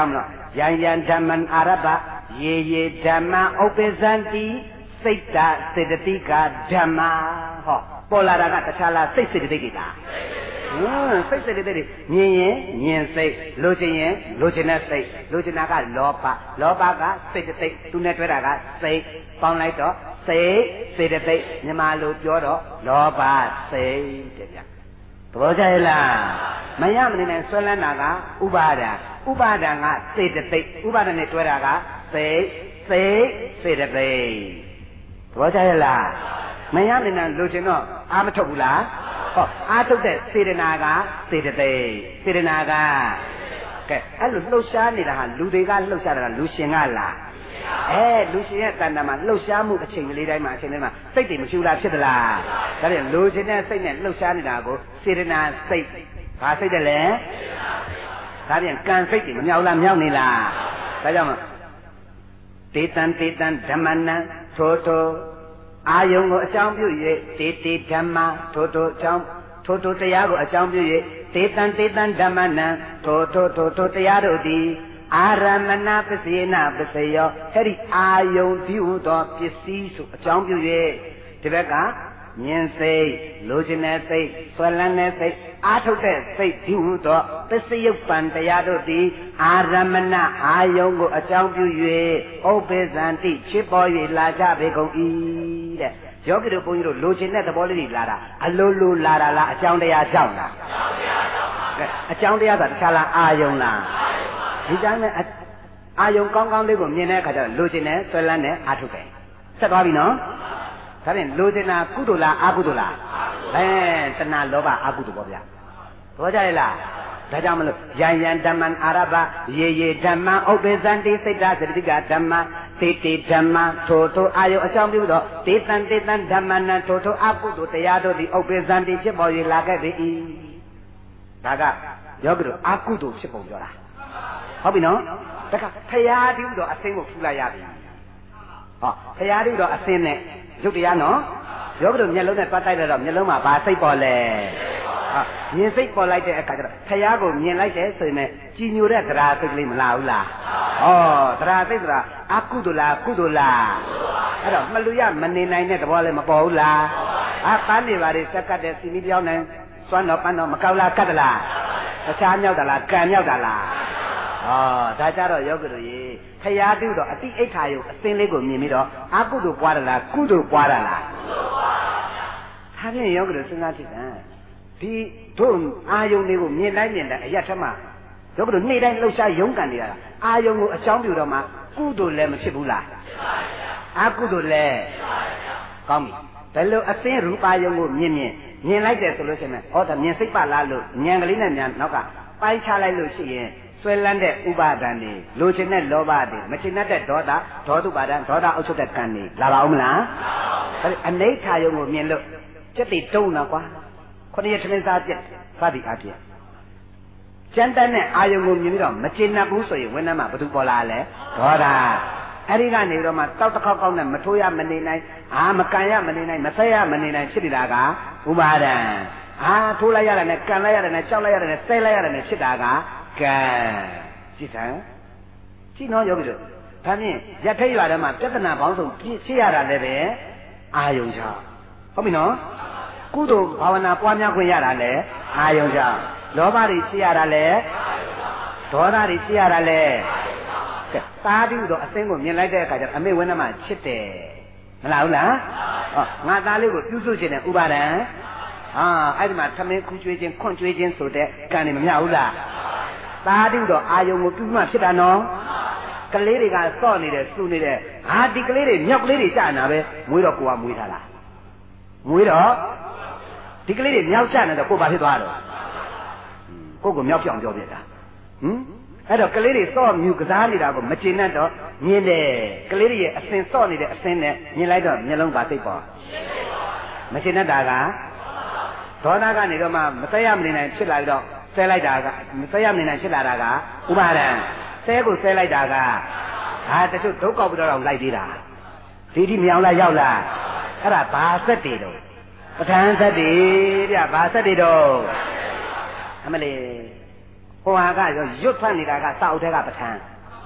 [SPEAKER 2] ယံယံဓမ္မံအာရဘယေယေဓမ္မဥပ္ပဇံတိစိတ်တစေတသိကဓမ္မဟောပေါ်လာတာကတခြားလားစိတ်စေတသိက်တွေလားဟမ်စိတ်စေတသိက်တွေမြင်ရင်မြင်စိတ်လိုချင်ရင်လိုချင်တဲ့စိတ်လိုချင်တာကလောဘလောဘကစိတ်တသိက်သူနဲ့တွဲတာကစိတ်ပေါင်းလိုက်တော့စိတ်စေတသိက်မြန်မာလိုပြောတော့လောဘစိတ်တဲ့ဗျသဘောကျရဲ့လားမရမနေနဲ့ဆွဲလန်းတာကဥပါဒံဥပါဒံကစေတသိက်ဥပါဒံနဲ့တွဲတာကစိတ်စိတ်စေတသိက်သဘောကျရဲ့လားမရမနေနဲ့လိုချင်တော့အာမထုတ်ဘူးလားဟောအာထုတ်တဲ့စေတနာကစေတသိက်စေတနာကကဲအဲ့လိုလှုပ်ရှားနေတာဟာလူတွေကလှုပ်ရှားတာလူရှင်ကလားအဲလူရှင်ရဲ့တဏ္ဍာမှာလှုပ်ရှားမှုအချိန်ကလေးတိုင်းမှာအချိန်တိုင်းမှာစိတ်တွေမရှူတာဖြစ်သလားဒါပြန်လူရှင်တဲ့စိတ်နဲ့လှုပ်ရှားနေတာကိုစေတနာစိတ်ဘာစိတ်တယ်လဲဒါပြန်ကံစိတ်တွေမမြောက်လားမြောက်နေလားဒါကြောင့်တေတံတေတံဓမ္မနံထိုထိုအာယုံကိုအကြောင်းပြု၍တေတေဓမ္မထိုထိုအကြောင်းထိုထိုတရားကိုအကြောင်းပြု၍တေတံတေတံဓမ္မနံထိုထိုထိုထိုတရားတို့သည်အာရမဏပစ္စေနပစ္စယောအဲ့ဒီအာယုံပြုသောပစ္စည်းဆိုအကြောင်းပြု၍ဒီဘက်ကမြင်စိတ်လိုချင်တဲ့စိတ်ဆွဲလန်းတဲ့စိတ်အာထုတ်တဲ့စိတ်ပြုသောပစ္စယုပ္ပံတရားတို့သည်အာရမဏအာယုံကိုအကြောင်းပြု၍ဥပ္ပေဇံတိဖြစ်ပေါ်၍လာကြပေကုန်၏တဲ့ယောဂီတို့ဘုန်းကြီးတို့လိုချင်တဲ့သဘောလေးတွေလာတာအလိုလိုလာတာလားအကြောင်းတရားကြောင့်လားအကြောင်းတရားဆိုတာတခြားလားအာယုံလားဒီတိုင်းနဲ့အာယုံကောင်းကောင်းလေးကိုမြင်တဲ့အခါကျတော့လိုချင်တဲ့ဆွဲလန်းတဲ့အာထုတ်တယ်ဆက်သွားပြီနော်ဒါဖြင့်လိုချင်တာကုသိုလ်လားအကုသိုလ်လားအဲတဏှာလောဘအကုသိုလ်ပေါ့ဗျာဘောကြရလားဒါကြောင့်မလို့ယံယံဓမ္မံအာရဘယေယေဓမ္မံဥပ္ပေဇံတိစိတ်တသတိကဓမ္မတေတေဓမ္မထိုထိုအာယုအကြောင်းပြုတော့တေတံတေတံဓမ္မနံထိုထိုအကုသိုလ်တရားတို့သည်ဥပ္ပေဇံတိဖြစ်ပေါ်၍လာခဲ့ပေ၏ဒါကယောဂီတို့အကုသိုလ်ဖြစ်ပုံပြောတာဟုတ်ပြီနော်တခါဖရာတိဥတော်အစင်းကိုဖူးလိုက်ရပြီဟောဖရာတိဥတော်အစင်းနဲ့ရုပ်တရားနော်ယောဂီတို့မျက်လုံးနဲ့ပတ်တိုက်တော့မျက်လုံးမှာဘာစိတ်ပေါ်လဲဟာမြင်စိတ်ပေါ်လိုက်တဲ့အခါကျတော့ဖရာကိုမြင်လိုက်တယ်ဆိုရင်ကြည်ညိုတဲ့သရာစိတ်ကလေးမလာဘူးလားဩသရာစိတ်ဆိုတာအကုသိုလ်လားကုသိုလ်လားအဲ့တော့မလူရမနေနိုင်တဲ့သဘောလည်းမပေါ်ဘူးလားအာပန်းနေပါလေစက်ကတ်တဲ့စီမီပြောင်းနိုင်စွမ်းတော့ပန်းတော့မကောက်လားကတ်တလားတခြားမြောက်တာလားကံမြောက်တာလားဩဒါကြတော့ယောဂီတို့ရေဖရာပြုတော့အတိအိဋ္ဌာယုအစင်းလေးကိုမြင်ပြီးတော့အကုသိုလ်ပွားတယ်လားကုသိုလ်ပွားတာလားကုသိုလ်ပွားပါဗျာဒါဖြင့်ယောဂီတို့စဉ်းစားကြည့်တယ်ဒီတို့အာယုံတွေကိုမြင်တိုင်းမြင်တိုင်းအရက်ထက်မှယောဂီတို့နေ့တိုင်းလှုပ်ရှားရုန်းကန်နေရတာအာယုံကိုအကြောင်းပြုတော့မှကုသိုလ်လည်းမဖြစ်ဘူးလားဖြစ်ပါဗျာအကုသိုလ်လည်းဖြစ်ပါဗျာကောင်းပြီဒါလို့အစင်းရူပါယုံကိုမြင်မြင်မြင်လိုက်တယ်ဆိုလို့ရှိရင်ဩဒါမြင်စိတ်ပါလားလို့ဉာဏ်ကလေးနဲ့ဉာဏ်နောက်ကပိုင်းခြားလိုက်လို့ရှိရင်ဆွဲလန်းတဲ့ဥပါဒံတွေလိုချင်တဲ့လောဘတွေမချင်တဲ့ဒေါသဒေါတုပါဒံဒေါသအုပ်ချုပ်တဲ့ကံတွေလာပါဦးမလားဒါအနိဋ္ဌာယုံကိုမြင်လို့စက်တိတုံးတော့ကွာခုနှစ်ရက်ထမင်းစားပြက်စသည်အပြည့်ကျန်တဲ့အာယုံကိုမြင်ပြီးတော့မချင်ဘူးဆိုရင်ဝိနည်းမှာဘာလို့ပေါ်လာလဲဒေါသအဲ့ဒီကနေတော့မှတောက်တစ်ခေါက်ကောက်နဲ့မထိုးရမနေနိုင်အာမကန်ရမနေနိုင်မဆက်ရမနေနိုင်ဖြစ်နေတာကဥပါဒံအာထိုးလိုက်ရတယ်နဲ့ကန်လိုက်ရတယ်နဲ့ကြောက်လိုက်ရတယ်နဲ့ဆဲလိုက်ရတယ်နဲ့ဖြစ်တာကကံကြည့်စမ်းကြည့်နော်ယောဂီတို့ဒါဖြင့်ရထိတ်ရွာထဲမှာပြဿနာပေါင်းစုံဖြစ်ရတာလည်းပဲအာယုံချဟုတ်ပြီနော်ကုသိုလ်ဘာဝနာပွားများခွင့်ရတာလည်းအာယုံချလောဘတွေဖြစ်ရတာလည်းဒေါသတွေဖြစ်ရတာလည်းကဲသားပြီးတော့အစင်းကိုမြင်လိုက်တဲ့အခါကျတော့အမေဝင်းထဲမှာချစ်တယ်မလားဟုတ်လားဟောငါသားလေးကိုပြုစုခြင်းနဲ့ဥပါဒံဟာအဲ့ဒီမှာသမင်းခူးကျွေးခြင်းခွန့်ကျွေးခြင်းဆိုတဲ့ကံတွေမမြဘူးလားသာဓုတော့အာယုံကိုပြုမှဖြစ်တာနော်ကလေးတွေကစော့နေတယ်စူနေတယ်ဟာဒီကလေးတွေမြောက်ကလေးတွေကြာနာပဲမွေးတော့ကိုကမွေးထားလားမွေးတော့ဒီကလေးတွေမြောက်ကြာနေတော့ကိုဘာဖြစ်သွားတော့ကိုကိုမြောက်ပြောင်ပြောပြတာဟင်အဲ့တော့ကလေးတွေစော့မြူကစားနေတာကိုမကျေနပ်တော့မြင်တယ်ကလေးတွေရဲ့အစင်စော့နေတဲ့အစင်နဲ့မြင်လိုက်တော့မျက်လုံးပါသိပ်ပေါ်မကျေနပ်တာကဒေါသကနေတော့မှမဆက်ရမနေနိုင်ဖြစ်လာပြီးတော့ဆဲလိုက်တာကမဆဲရမနေနိုင်ဖြစ်လာတာကဥပါဒံဆဲကိုဆဲလိုက်တာကဟာတချို့ဒုက္ခပြီးတော့လိုက်သေးတာဒီဒီမြောင်လာရောက်လာအဲ့ဒါဘာဆက်တွေတော့ပဋ္ဌာန်းဆက်တွေဗျဘာဆက်တွေတော့အမလေးဟိုဟာကရွတ်ဖတ်နေတာကစာအုပ်ထဲကပဋ္ဌာန်း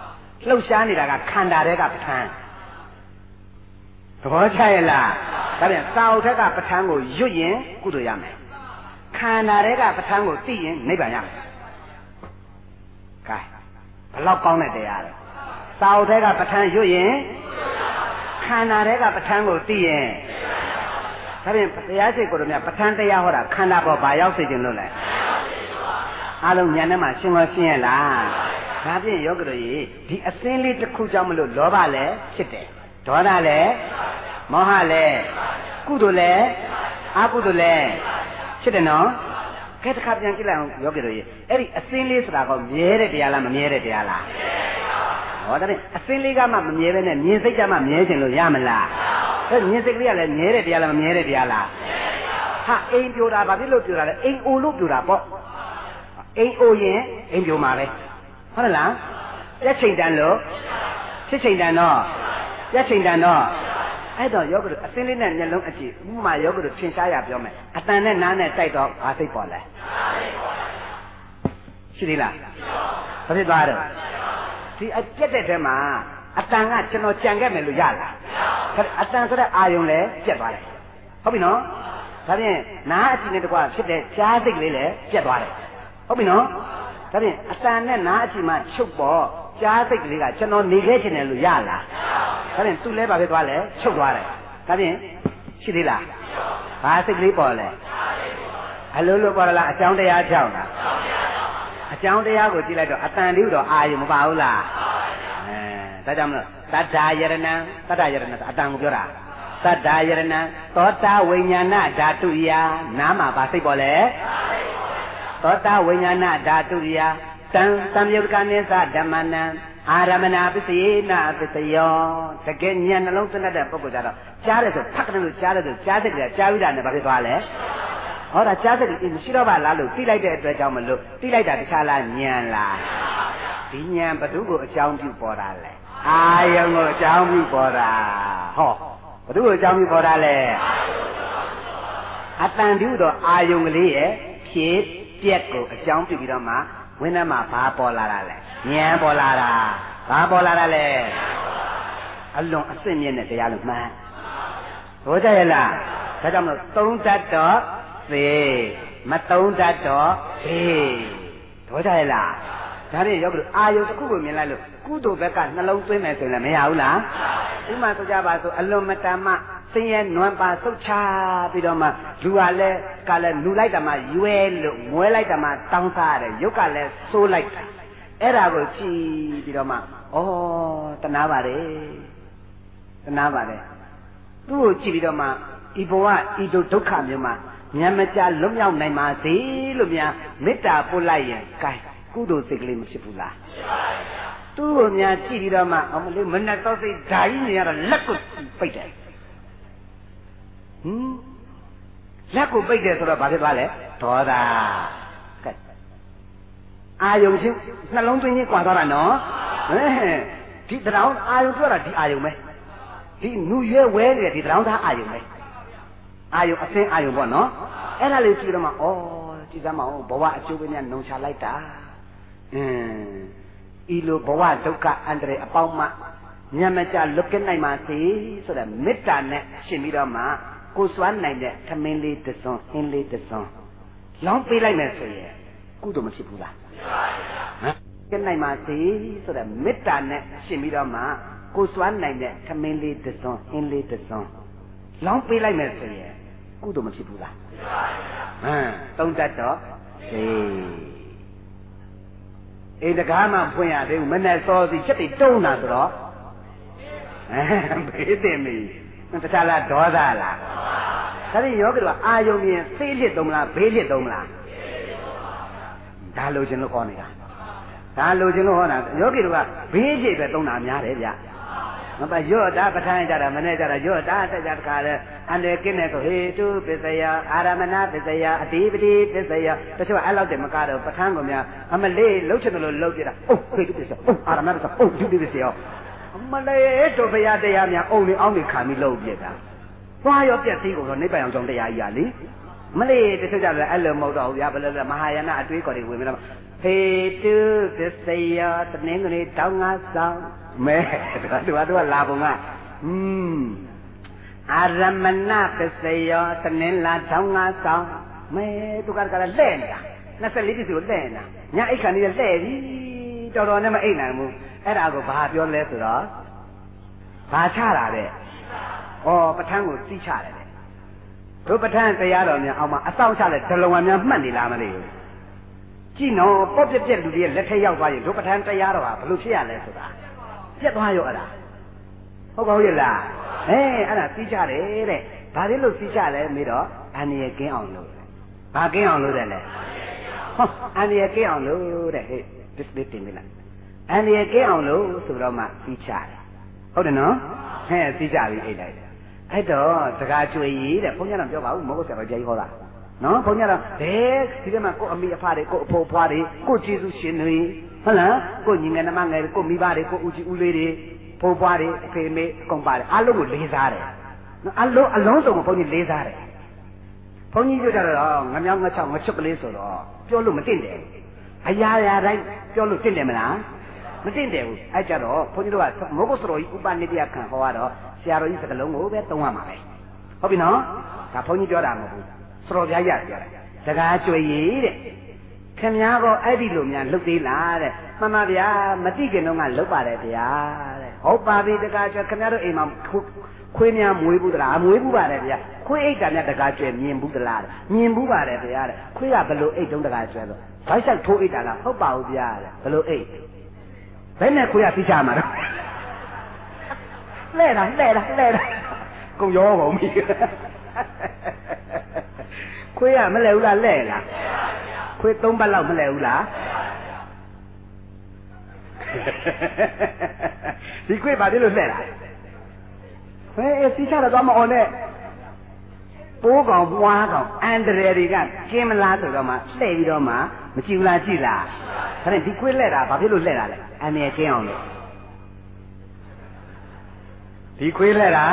[SPEAKER 2] လှုပ်ရှားနေတာကခန္ဓာတွေကပဋ္ဌာန်းသဘောကျရဲ့လားဒါပြန်စာအုပ်ထက်ကပဋ္ဌာန်းကိုရွတ်ရင်ကုသိုလ်ရမယ်ခန္ဓာတွေကပဋ္ဌာန်းကိုသိရင်နိဗ္ဗာန်ရမယ်ကဲဘလောက်ကောင်းတဲ့တရားလဲစာအုပ်ထက်ကပဋ္ဌာန်းရွတ်ရင်ခန္ဓာတွေကပဋ္ဌာန်းကိုသိရင်ဒါပြန်တရားရှိကိုတို့များပဋ္ဌာန်းတရားဟောတာခန္ဓာပေါ်ဘာရောက်စေခြင်းလို့လဲအားလုံးဉာဏ်နဲ့မှရှင်းလို့ရှင်းရလားဒါဖြင့်ယောဂတို့ကြီးဒီအစင်းလေးတစ်ခုကြောင့်မလို့လောဘလည်းဖြစ်တယ်ဒေါသလည်းမောဟလည်းကုသိုလ်လည်းအကုသိုလ်လည်းဖြစ်တယ်နော်ကဲတစ်ခါပြန်ကြည့်လိုက်အောင်ယောဂတို့ကြီးအဲ့ဒီအစင်းလေးဆိုတာကမြဲတဲ့တရားလားမမြဲတဲ့တရားလားဟောဒါဖြင့်အစင်းလေးကမှမမြဲပဲနဲ့မြင်စိတ်ကမှမြဲခြင်းလို့ရမလားအဲမြင်စိတ်ကလေးကလည်းမြဲတဲ့တရားလားမမြဲတဲ့တရားလားဟာအိမ်ပြိုတာဘာဖြစ်လို့ပြိုတာလဲအိမ်အိုလို့ပြိုတာပေါ့အိမ်အိုရင်အိမ်ပြိုမှာပဲဟုတ်လားပြက်ချိန်တန်လို့ချစ်ချိန်တန်တော့ပြက်ချိန်တန်တော့အဲ့တော့ယောဂတို့အစင်းလေးနဲ့မျက်လုံးအကြည့်ဥပမာယောဂတို့ထင်ရှားရပြောမယ်အတန်နဲ့နားနဲ့တိုက်တော့ဘာစိတ်ပေါ်လဲရှိသေးလားဘာဖြစ်သွားတော့ဒီအပြက်တဲ့ထဲမှာအတန်ကကျွန်တော်ကြံခဲ့မယ်လို့ရလားအတန်ဆိုတဲ့အာယုံလည်းပြက်သွားတယ်ဟုတ်ပြီနော်ဒါဖြင့်နားအကြည့်နဲ့တကွာဖြစ်တဲ့ကြားစိတ်လေးလည်းပြက်သွားတယ်ဟုတ်ပြီနော်ဒါဖြင့်အတန်နဲ့နားအကြည့်မှချုပ်ပေါ်ကြားစိတ်ကလေးကကျွန်တော်နေခဲ့ခြင်းတယ်လို့ရလားဒါဖြင့်သူ့လဲပါပဲသွားလဲချုပ်သွားတယ်ဒါဖြင့်ရှိသေးလားဘာစိတ်ကလေးပေါ်လဲအလိုလိုပေါ်လာအကြောင်းတရားကြောင့်လားအကြောင်းတရားကိုကြည့်လိုက်တော့အတန်လေးတော့အာရုံမပါဘူးလားအဲဒါကြောင့်မလို့သတ္တာယရဏံသတ္တယရဏဆိုအတန်ကိုပြောတာသတ္တာယရဏံသောတာဝိညာဏဓာတုယနားမှာဘာစိတ်ပေါ်လဲသောတာဝိညာဏဓာတုယတံသံယုတ်ကနိသဓမ္မနံအာရမနာပစ္စယေနပစ္စယောတကယ်ဉာဏ်နှလုံးသွင်းတဲ့ပုဂ္ဂိုလ်ကြတော့ကြားတယ်ဆိုဖတ်တယ်လို့ကြားတယ်ဆိုကြားတဲ့ကကြားပြီးတာနဲ့ဘာဖြစ်သွားလဲဟောတာကြားတဲ့ကမရှိတော့ပါလားလို့သိလိုက်တဲ့အတွက်ကြောင့်မလို့သိလိုက်တာတခြားလားဉာဏ်လားဒီဉာဏ်ဘ누구ကိုအကြောင်းပြုပေါ်တာလဲအာယုံကိုအကြောင်းပြုပေါ်တာဟောဘ누구ကိုအကြောင်းပြုပေါ်တာလဲအတန်တုတော့အာယုံကလေးရဲ့ဖြည့်ပြက်ကိုအကြောင်းပြုပြီးတော့မှဝိနည်းမှာဘာပေါ်လာတာလဲဉာဏ်ပေါ်လာတာဘာပေါ်လာတာလဲအလွန်အစစ်မြင့်တဲ့တရားလို့မှန်းဟောကြရဲ့လားဒါကြောင့်မလို့သုံးတတ်တော့သေမသုံးတတ်တော့ဘေးဟောကြရဲ့လားဒါနဲ့ရောက်ပြီးအာယုံတစ်ခုကိုမြင်လိုက်လို့ကုသိုလ်ဘက်ကနှလုံးသွင်းမယ်ဆိုရင်လည်းမရဘူးလားဥမာဆိုကြပါဆိုအလွန်မတန်မှစင်ရဲ့နွမ်းပါဆုတ်ချပြီးတော့မှလူကလည်းကလည်းလူလိုက်တာမှရွဲလို့မွဲလိုက်တာမှတောင်းစားရတယ်ရုပ်ကလည်းဆိုးလိုက်တာအဲ့ဒါကိုကြည့်ပြီးတော့မှဩတနာပါတယ်တနာပါတယ်သူ့ကိုကြည့်ပြီးတော့မှဤဘဝဤတို့ဒုက္ခမျိုးမှာဉာဏ်မကြလွတ်မြောက်နိုင်ပါစေလို့များမေတ္တာပို့လိုက်ရင်ကဲကုသိုလ်စိတ်ကလေးမဖြစ်ဘူးလားဖြစ်ပါရဲ့ဗျာသူ့ကိုများကြည့်ပြီးတော့မှအမလေးမနဲ့တော့စိတ်ဓာကြီးနေရတော့လက်ကိုပိတ်တယ်ဟင်လက်ကိုပိတ်တယ်ဆိုတော့ဘာဖြစ်သွားလဲဒေါသကဲအာယုံချင်းနှလုံးသွင်းချင်းကွာသွားတာနော်ဟဲ့ဒီတောင်အာယုံပြောတာဒီအာယုံပဲဒီနူရွဲဝဲနေတဲ့ဒီတောင်သားအာယုံပဲအာယုံအစင်းအာယုံပေါ့နော်အဲ့ဒါလေးကြည့်တော့မှဩကြည့်သမောဘဝအကျိုးပဲနဲ့နှုံချလိုက်တာအင်းဤလိုဘဝဒုက္ခအန္တရာယ်အပေါင်းမှညံမကြလွတ်ကဲနိုင်ပါစေဆိုတဲ့မေတ္တာနဲ့ရှင်ပြီးတော့မှကိုစွမ်းနိုင်တဲ့သမင်းလေးတစ်စွန်းဟင်းလေးတစ်စွန်းလောင်းပေးလိုက်မယ်ဆိုရင်ကုသိုလ်မဖြစ်ဘူးလားဖြစ်ပါဗျာဟမ်ကဲနိုင်ပါစေဆိုတဲ့မေတ္တာနဲ့ရှင်ပြီးတော့မှကိုစွမ်းနိုင်တဲ့သမင်းလေးတစ်စွန်းဟင်းလေးတစ်စွန်းလောင်းပေးလိုက်မယ်ဆိုရင်ကုသိုလ်မဖြစ်ဘူးလားဖြစ်ပါဗျာဟမ်သုံးတတ်တော့စေအေးတကားမှဖွင့်ရသေးဘူးမနဲ့စောစီချက်တွေတုံးတာဆိုတော့ဘေးတင်ပြီတခြားလားဒေါသလားဒါဖြင့်ယောဂီတို့ကအာယုံမြင်သိလစ်သုံးမလားဘေးလစ်သုံးမလားဒါလိုချင်လို့ခေါ်နေတာဒါလိုချင်လို့ဟောတာယောဂီတို့ကဘေးလစ်ပဲသုံးတာများတယ်ဗျမပါရော့တာပဋ္ဌာန်းကြတာမနဲ့ကြတာရော့တာတက်ကြတခါလဲအန္တရာယ်ကင်းတဲ့ဆိုဟေတုပစ္စယအာရမဏပစ္စယအတိပတိပစ္စယတချို့အဲ့လောက်တည်းမကတော့ပဋ္ဌာန်းကိုများအမလေးလှုပ်ချင်တယ်လို့လှုပ်ပြတာအိုးဟေတုပစ္စယအိုးအာရမဏပစ္စယအိုးဒုတိပစ္စယအမလေးတို့ဘုရားတရားများအုံနေအောင်နေခံပြီးလှုပ်ပြတာသွားရောပြက်သေးကုန်တော့နိဗ္ဗာန်အောင်ကြောင့်တရားကြီးရလေမလေးတချို့ကြတယ်အဲ့လိုမဟုတ်တော့ဘူးဗျာဘယ်လိုလဲမဟာယာနအတွေးခေါ်တွေဝင်ပြီးတော့ဟေတုသစ္စယောတနင်္ဂနွေတောင်းငါဆောင်မဲတို့ကတော့လာပုံကอืมအာရမဏသစ္စယောတနင်္လာတောင်းငါဆောင်မဲသူကကလည်းလဲ့နေတာနှစ်ဆက်လေးပြည့်စုံလဲ့နေတာညာအိတ်ခါနေလဲ့ပြီတော်တော်နဲ့မအိတ်နိုင်ဘူးအဲ့ဒါကိုဘာပြောလဲဆိုတော့ဘာချတာတဲ့ဩပဋ္ဌာန်းကိုစီးချတယ်တဲ့တို့ပဋ္ဌာန်းတရားတော်များအောက်မှာအဆောင်ချတဲ့ဒလုံဝါများမှတ်နေလားမသိဘူးကြည့်နော်ပေါ့ပြက်ပြက်လူတွေလက်ထက်ရောက်သွားရင်တို့ပဋ္ဌာန်းတရားတော်ဟာဘယ်လိုဖြစ်ရလဲဆိုတာပြက်သွားရောအဲ့ဒါဟုတ်ကောရဲ့လားအဲအဲ့ဒါစီးချတယ်တဲ့ဘာလို့လို့စီးချလဲမေးတော့အန္တရာယ်ကင်းအောင်လို့ဘာကင်းအောင်လို့တဲ့လဲဟောအန္တရာယ်ကင်းအောင်လို့တဲ့ဟဲ့ဒီစလေးတင်မိလားအန္တရာယ်ကင်းအောင်လို့ဆိုတော့မှစီးချတယ်ဟုတ်တယ်နော်ဟဲ့စီးချပြီးအိတ်လိုက်တယ်အဲ့တော့စကားကျွေကြီးတဲ့ဘုန်းကြီးတော့ပြောပါဦးမဟုတ်ဆရာတော်ကြီးဟောတာနော်ဘုန်းကြီးတော့ဒဲဒီထဲမှာကိုအမိအဖတွေကိုအဖိုးဖွားတွေကိုကျေးဇူးရှင်တွေဟုတ်လားကိုညီငယ်နှမငယ်ကိုမိဘတွေကိုဦးကြီးဦးလေးတွေဖိုးဖွားတွေအဖေမေအကုန်ပါတယ်အားလုံးကိုလေးစားတယ်နော်အလုံးအလုံးစုံကိုဘုန်းကြီးလေးစားတယ်ဘုန်းကြီးပြောကြတော့ငမြောင်းငချောင်းငချွတ်ကလေးဆိုတော့ပြောလို့မတင့်တယ်အရာရာတိုင်းပြောလို့တင့်တယ်မလားမတင့်တယ်ဘူးအဲ့ကြတော့ဘုန်းကြီးတို့ကမောဂုစတော်ကြီးဥပနိတယခံဟောရတော့ဆရာတော်ကြီးစကလုံးကိုပဲသုံးရမှာပဲဟုတ်ပြီနော်ဒါဘုန်းကြီးပြောတာမဟုတ်ဘူးစတော်ပြားရပြတာစကားကြွေရည်တဲ့ခင်ဗျားကအဲ့ဒီလိုများလုပ်သေးလားတဲ့မှန်ပါဗျာမတိခင်တော့ကလုပ်ပါတယ်ဗျာတဲ့ဟုတ်ပါပြီတကားကြွခင်ဗျားတို့အိမ်မှာခွေးများမွေးဘူးသလားမွေးဘူးပါတယ်ဗျာခွေးအိတ်တာများတကားကြွမြင်ဘူးသလားမြင်ဘူးပါတယ်ဗျာတဲ့ခွေးကဘယ်လိုအိတ်တုံးတကားကြွဆိုဘိုက်ဆက်ထိုးအိတ်တာလားဟုတ်ပါဘူးဗျာတဲ့ဘယ်လိုအိတ်ဘယ်နဲ့ခွေးကသိချမှာတော့လဲတာလဲတာလဲတာကုန်ရောပါဦးမိခွေးကမလဲဘူးလားလဲလားခွေးသုံးပတ်လောက်မလဲဘူးလားဒီခွေးဘာလို့လဲလားဟဲ့စီချတော့တော့မအောင်နဲ့ပိုးကောင်ပွားကောင်အန်ဒရယ်တွေကကျင်းမလားဆိုတော့မှလှည့်ပြီးတော့မှမကြည့်ဘူးလားကြည့်လားဒါနဲ့ဒီခွေးလဲတာဘာဖြစ်လို့လဲတာလဲအန်ရယ်ကျင်းအောင်လို့ဒီခွေးလဲတာ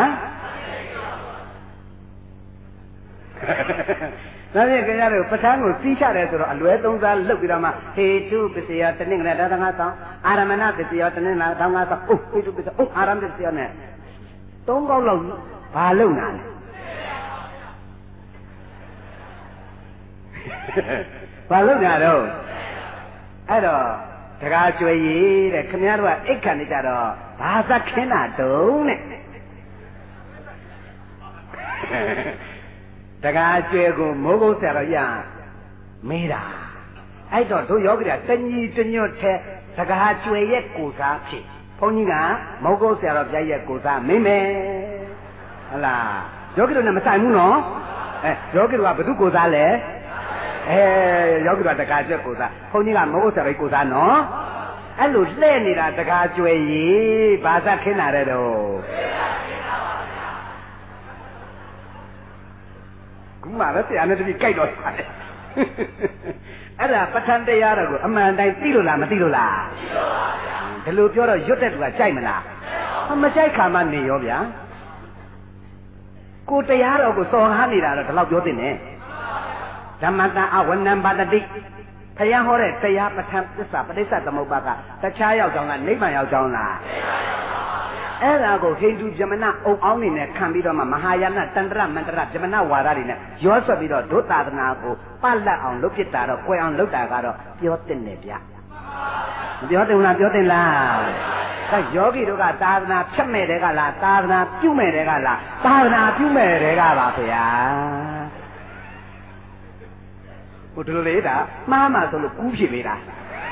[SPEAKER 2] ဒါဖြင့်ခင်ဗျားတို့ပဋ္ဌာန်းကိုစီးချတယ်ဆိုတော့အလွဲသုံးစားလုပ်ပြီးတော့မှဟေတုပစ္စယတနင်္ဂနွေဒါသငါဆောင်အာရမဏပစ္စယတနင်္ဂနွေဒါငါဆောင်အိုးဟေတုပစ္စယအိုးအာရမဏပစ္စယနဲ့သုံးကောက်လောက်ဘာလုပ်နာလဲဘာလုပ်နာတော့အဲ့တော့တကားကျွေရည်တဲ့ခင်ဗျားတို့ကအိတ်ခံနေကြတော့ဘာသခင်းတာတုံးတဲ့တကားကျွဲကိုမိုးကုတ်ဆရာတော်ရမေးတာအဲ့တော့တို့ယောဂီကတညီတညွတ်ထဲတကားကျွဲရဲ့ကိုစားဖြစ်ဘုန်းကြီးကမိုးကုတ်ဆရာတော်ပြည့်ရဲ့ကိုစားမင်းမယ်ဟလားယောဂီတို့နဲ့မဆိုင်ဘူးနော်အဲယောဂီတို့ကဘသူကိုစားလဲအဲယောဂီတို့ကတကားကျွဲကိုစားဘုန်းကြီးကမိုးကုတ်ဆရာတော်ကိုစားနော်အဲ့လိုလှဲ့နေတာတကားကျွဲကြီးဘာသာခင်းလာတဲ့တော့ခုမှလည်းဆရာနဲ့တပည့်ကြိုက်တော့ပါတယ်အဲ့ဒါပဋ္ဌာန်းတရားတော်ကိုအမှန်တိုင်းသိလို့လားမသိလို့လားသိလို့ပါဗျာဒီလိုပြောတော့ရွတ်တဲ့သူကကြိုက်မလားမကြိုက်ခါမှနေရောဗျာကိုတရားတော်ကိုစော်ကားနေတာတော့ဒီလောက်ပြောတင်တယ်ဓမ္မတံအဝနံပါတတိဘုရားဟောတဲ့တရားပဋ္ဌာန်းသစ္စာပဋိစ္စသမုပ္ပါကတခြားရောက်ကြောင်းလားနိဗ္ဗာန်ရောက်ကြောင်းလားအဲ့ဒါကိုဟိန္ဒူဗြဟ္မဏအုံအောင်နေနဲ့ခံပြီးတော့မှမဟာယာနတန္တရမန္တရဗြဟ္မဏဝါဒတွေနဲ့ရောဆွတ်ပြီးတော့ဒုသာသနာကိုပတ်လက်အောင်လုပ်ဖြစ်တာတော့ကွယ်အောင်လုပ်တာကတော့ပြောတင်တယ်ဗျမပြောတင်လားပြောတင်လားဒါယောဂီတို့ကသာသနာဖြတ်မဲ့တဲ့ကလားသာသနာပြုမဲ့တဲ့ကလားသာသနာပြုမဲ့တဲ့ကပါဗျာဟိုဒီလိုလေဒါမှားမှဆိုလို့ကူးဖြစ်နေတာ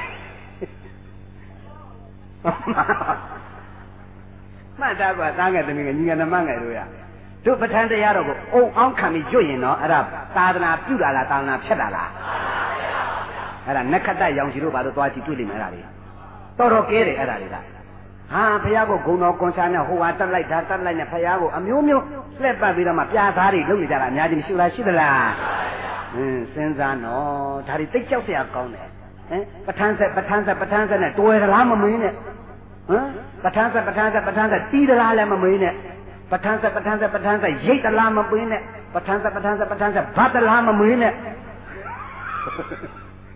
[SPEAKER 2] မှတ်တာကသားငယ်သမီးငယ်ညီငယ်နှမငယ်တို့ရတို့ပဋ္ဌာန်းတရားတော်ကိုအုံအောင်ခံပြီးကျွတ်ရင်တော့အဲ့ဒါသာသနာပြုတာလားသာသနာဖြတ်တာလားအဲ့ဒါနက္ခတ္တရောင်စီတို့ဘာလို့သွားကြည့်တွေ့လိမ့်မယ်အဲ့ဒါတွေတော်တော်ကဲတယ်အဲ့ဒါတွေကဟာဘုရားကိုဂုံတော်ကွန်ချာနဲ့ဟိုဟာတက်လိုက်ဒါတက်လိုက်နဲ့ဘုရားကိုအမျိုးမျိုးလှည့်ပတ်ပြီးတော့မှပြာသားတွေလုပ်နေကြတာအများကြီးမရှိလားရှိသလားဟင်းစဉ်းစားနော်ဒါတွေသိကြောက်စရာကောင်းတယ်ဟင်ပဋ္ဌာန်းဆက်ပဋ္ဌာန်းဆက်ပဋ္ဌာန်းဆက်နဲ့တွယ်သလားမမင်းနဲ့ဟမ်ပဋ္ဌာန်းဆက်ပဋ္ဌာန်းဆက်ပဋ္ဌာန်းဆက်တီးသလားလည်းမမင်းနဲ့ပဋ္ဌာန်းဆက်ပဋ္ဌာန်းဆက်ပဋ္ဌာန်းဆက်ရိတ်သလားမပင်းနဲ့ပဋ္ဌာန်းဆက်ပဋ္ဌာန်းဆက်ပဋ္ဌာန်းဆက်ဘတ်သလားမမင်းနဲ့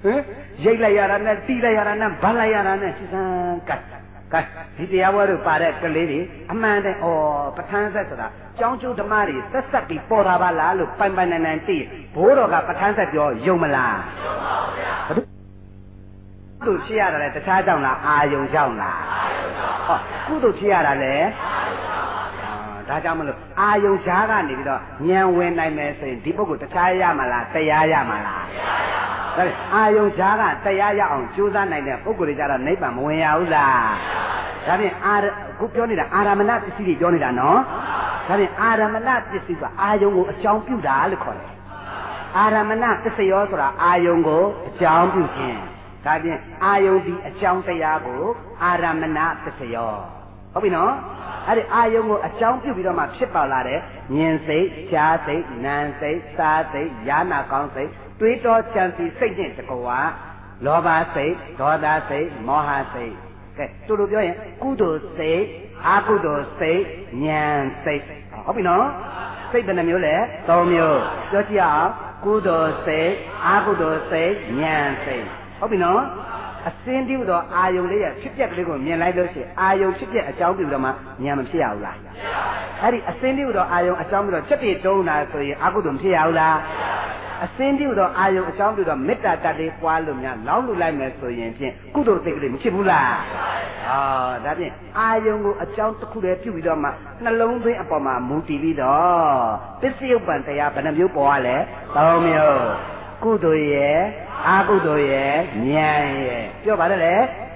[SPEAKER 2] ဟင်ရိတ်လိုက်ရတာနဲ့တီးလိုက်ရတာနဲ့ဗတ်လိုက်ရတာနဲ့စိစံကတ်ကတ်ဒီတရားပွဲတို့ပါတဲ့ကလေးတွေအမှန်တည်းဩပဋ္ဌာန်းဆက်ဆိုတာကျောင်းကျိုးဓမ္မတွေဆက်ဆက်ပြီးပေါ်တာပါလားလို့ပိုင်ပိုင်နိုင်နိုင်သိဘိုးတော်ကပဋ္ဌာန်းဆက်ပြောယုံမလားယုံပါဗျာကုသိုလ်ဖြစ်ရတာလဲတခြားကြောင့်လားအာယုံကြောင့်လားအာယုံကြောင့်ဟောကုသိုလ်ဖြစ်ရတာလဲအာယုံကြောင့်ပါဗျာဒါကြောင့်မလို့အာယုံရှားကနေပြီးတော့ဉာဏ်ဝင်နိုင်မယ်ဆိုရင်ဒီပုဂ္ဂိုလ်တခြားရမှာလားတရားရမှာလားတရားရပါဒါနဲ့အာယုံရှားကတရားရအောင်ကြိုးစားနိုင်တဲ့ပုဂ္ဂိုလ်တွေကြတော့နိဗ္ဗာန်မဝင်ရဘူးလားဒါဖြင့်အာခုပြောနေတာအာရမဏပစ္စည်းတွေပြောနေတာနော်ဒါဖြင့်အာရမဏပစ္စည်းကအာယုံကိုအကြောင်းပြုတာလို့ခေါ်တယ်အာရမဏပစ္စယောဆိုတာအာယုံကိုအကြောင်းပြုခြင်းဒါဖြင့်အာယုံဒီအကြောင်းတရားကိုအာရမဏပစ္စယောဟုတ်ပြီနော်အဲ့ဒီအာယုံကိုအကြောင်းပြုပြီးတော့မှဖြစ်ပေါ်လာတဲ့ဉာဏ်စိတ်ကြားစိတ်နာမ်စိတ်စားစိတ်ယာနာကောင်းစိတ်တွေးတောကြံစီစိတ်နဲ့တကွာလောဘစိတ်ဒေါသစိတ်မောဟစိတ်ကဲတူတူပြောရင်ကုသိုလ်စိတ်အကုသိုလ်စိတ်ဉာဏ်စိတ်ဟုတ်ပြီနော်စိတ်ဘယ်နှမျိုးလဲသုံးမျိုးပြောကြည့်အောင်ကုသိုလ်စိတ်အကုသိုလ်စိတ်ဉာဏ်စိတ်ဟုတ်ပြီနော်အစင်းတည်းတော့အာယုံလေးရဲ့ဖြစ်ပျက်ကလေးကိုမြင်လိုက်လို့ရှိရင်အာယုံဖြစ်ပျက်အကြောင်းပြုတော့မှဉာဏ်မဖြစ်ရဘူးလားအဲ့ဒီအစင်းတည်းတော့အာယုံအကြောင်းပြုတော့ချက်တည်းတုံးတာဆိုရင်အကုသိုလ်မဖြစ်ရဘူးလားအစင်းတည်းတော့အာယုံအကြောင်းပြုတော့မေတ္တာတတ်လေးပွားလို့များလောင်းလို့လိုက်မယ်ဆိုရင်ဖြင့်ကုသိုလ်စိတ်ကလေးမဖြစ်ဘူးလားအာဒါဖြင့်အာယုံကိုအကြောင်းတစ်ခုတည်းပြုပြီးတော့မှနှလုံးသွင်းအပေါ်မှာမူတည်ပြီးတော့ပစ္စယုပ္ပံတရားဘယ်နှမျိုးပေါ်ရလဲသုံးမျိုးကုသိုလ်ရဲ့အာကုသိုလ်ရဲ့ဉာဏ်ရဲ့ပြောပါလေ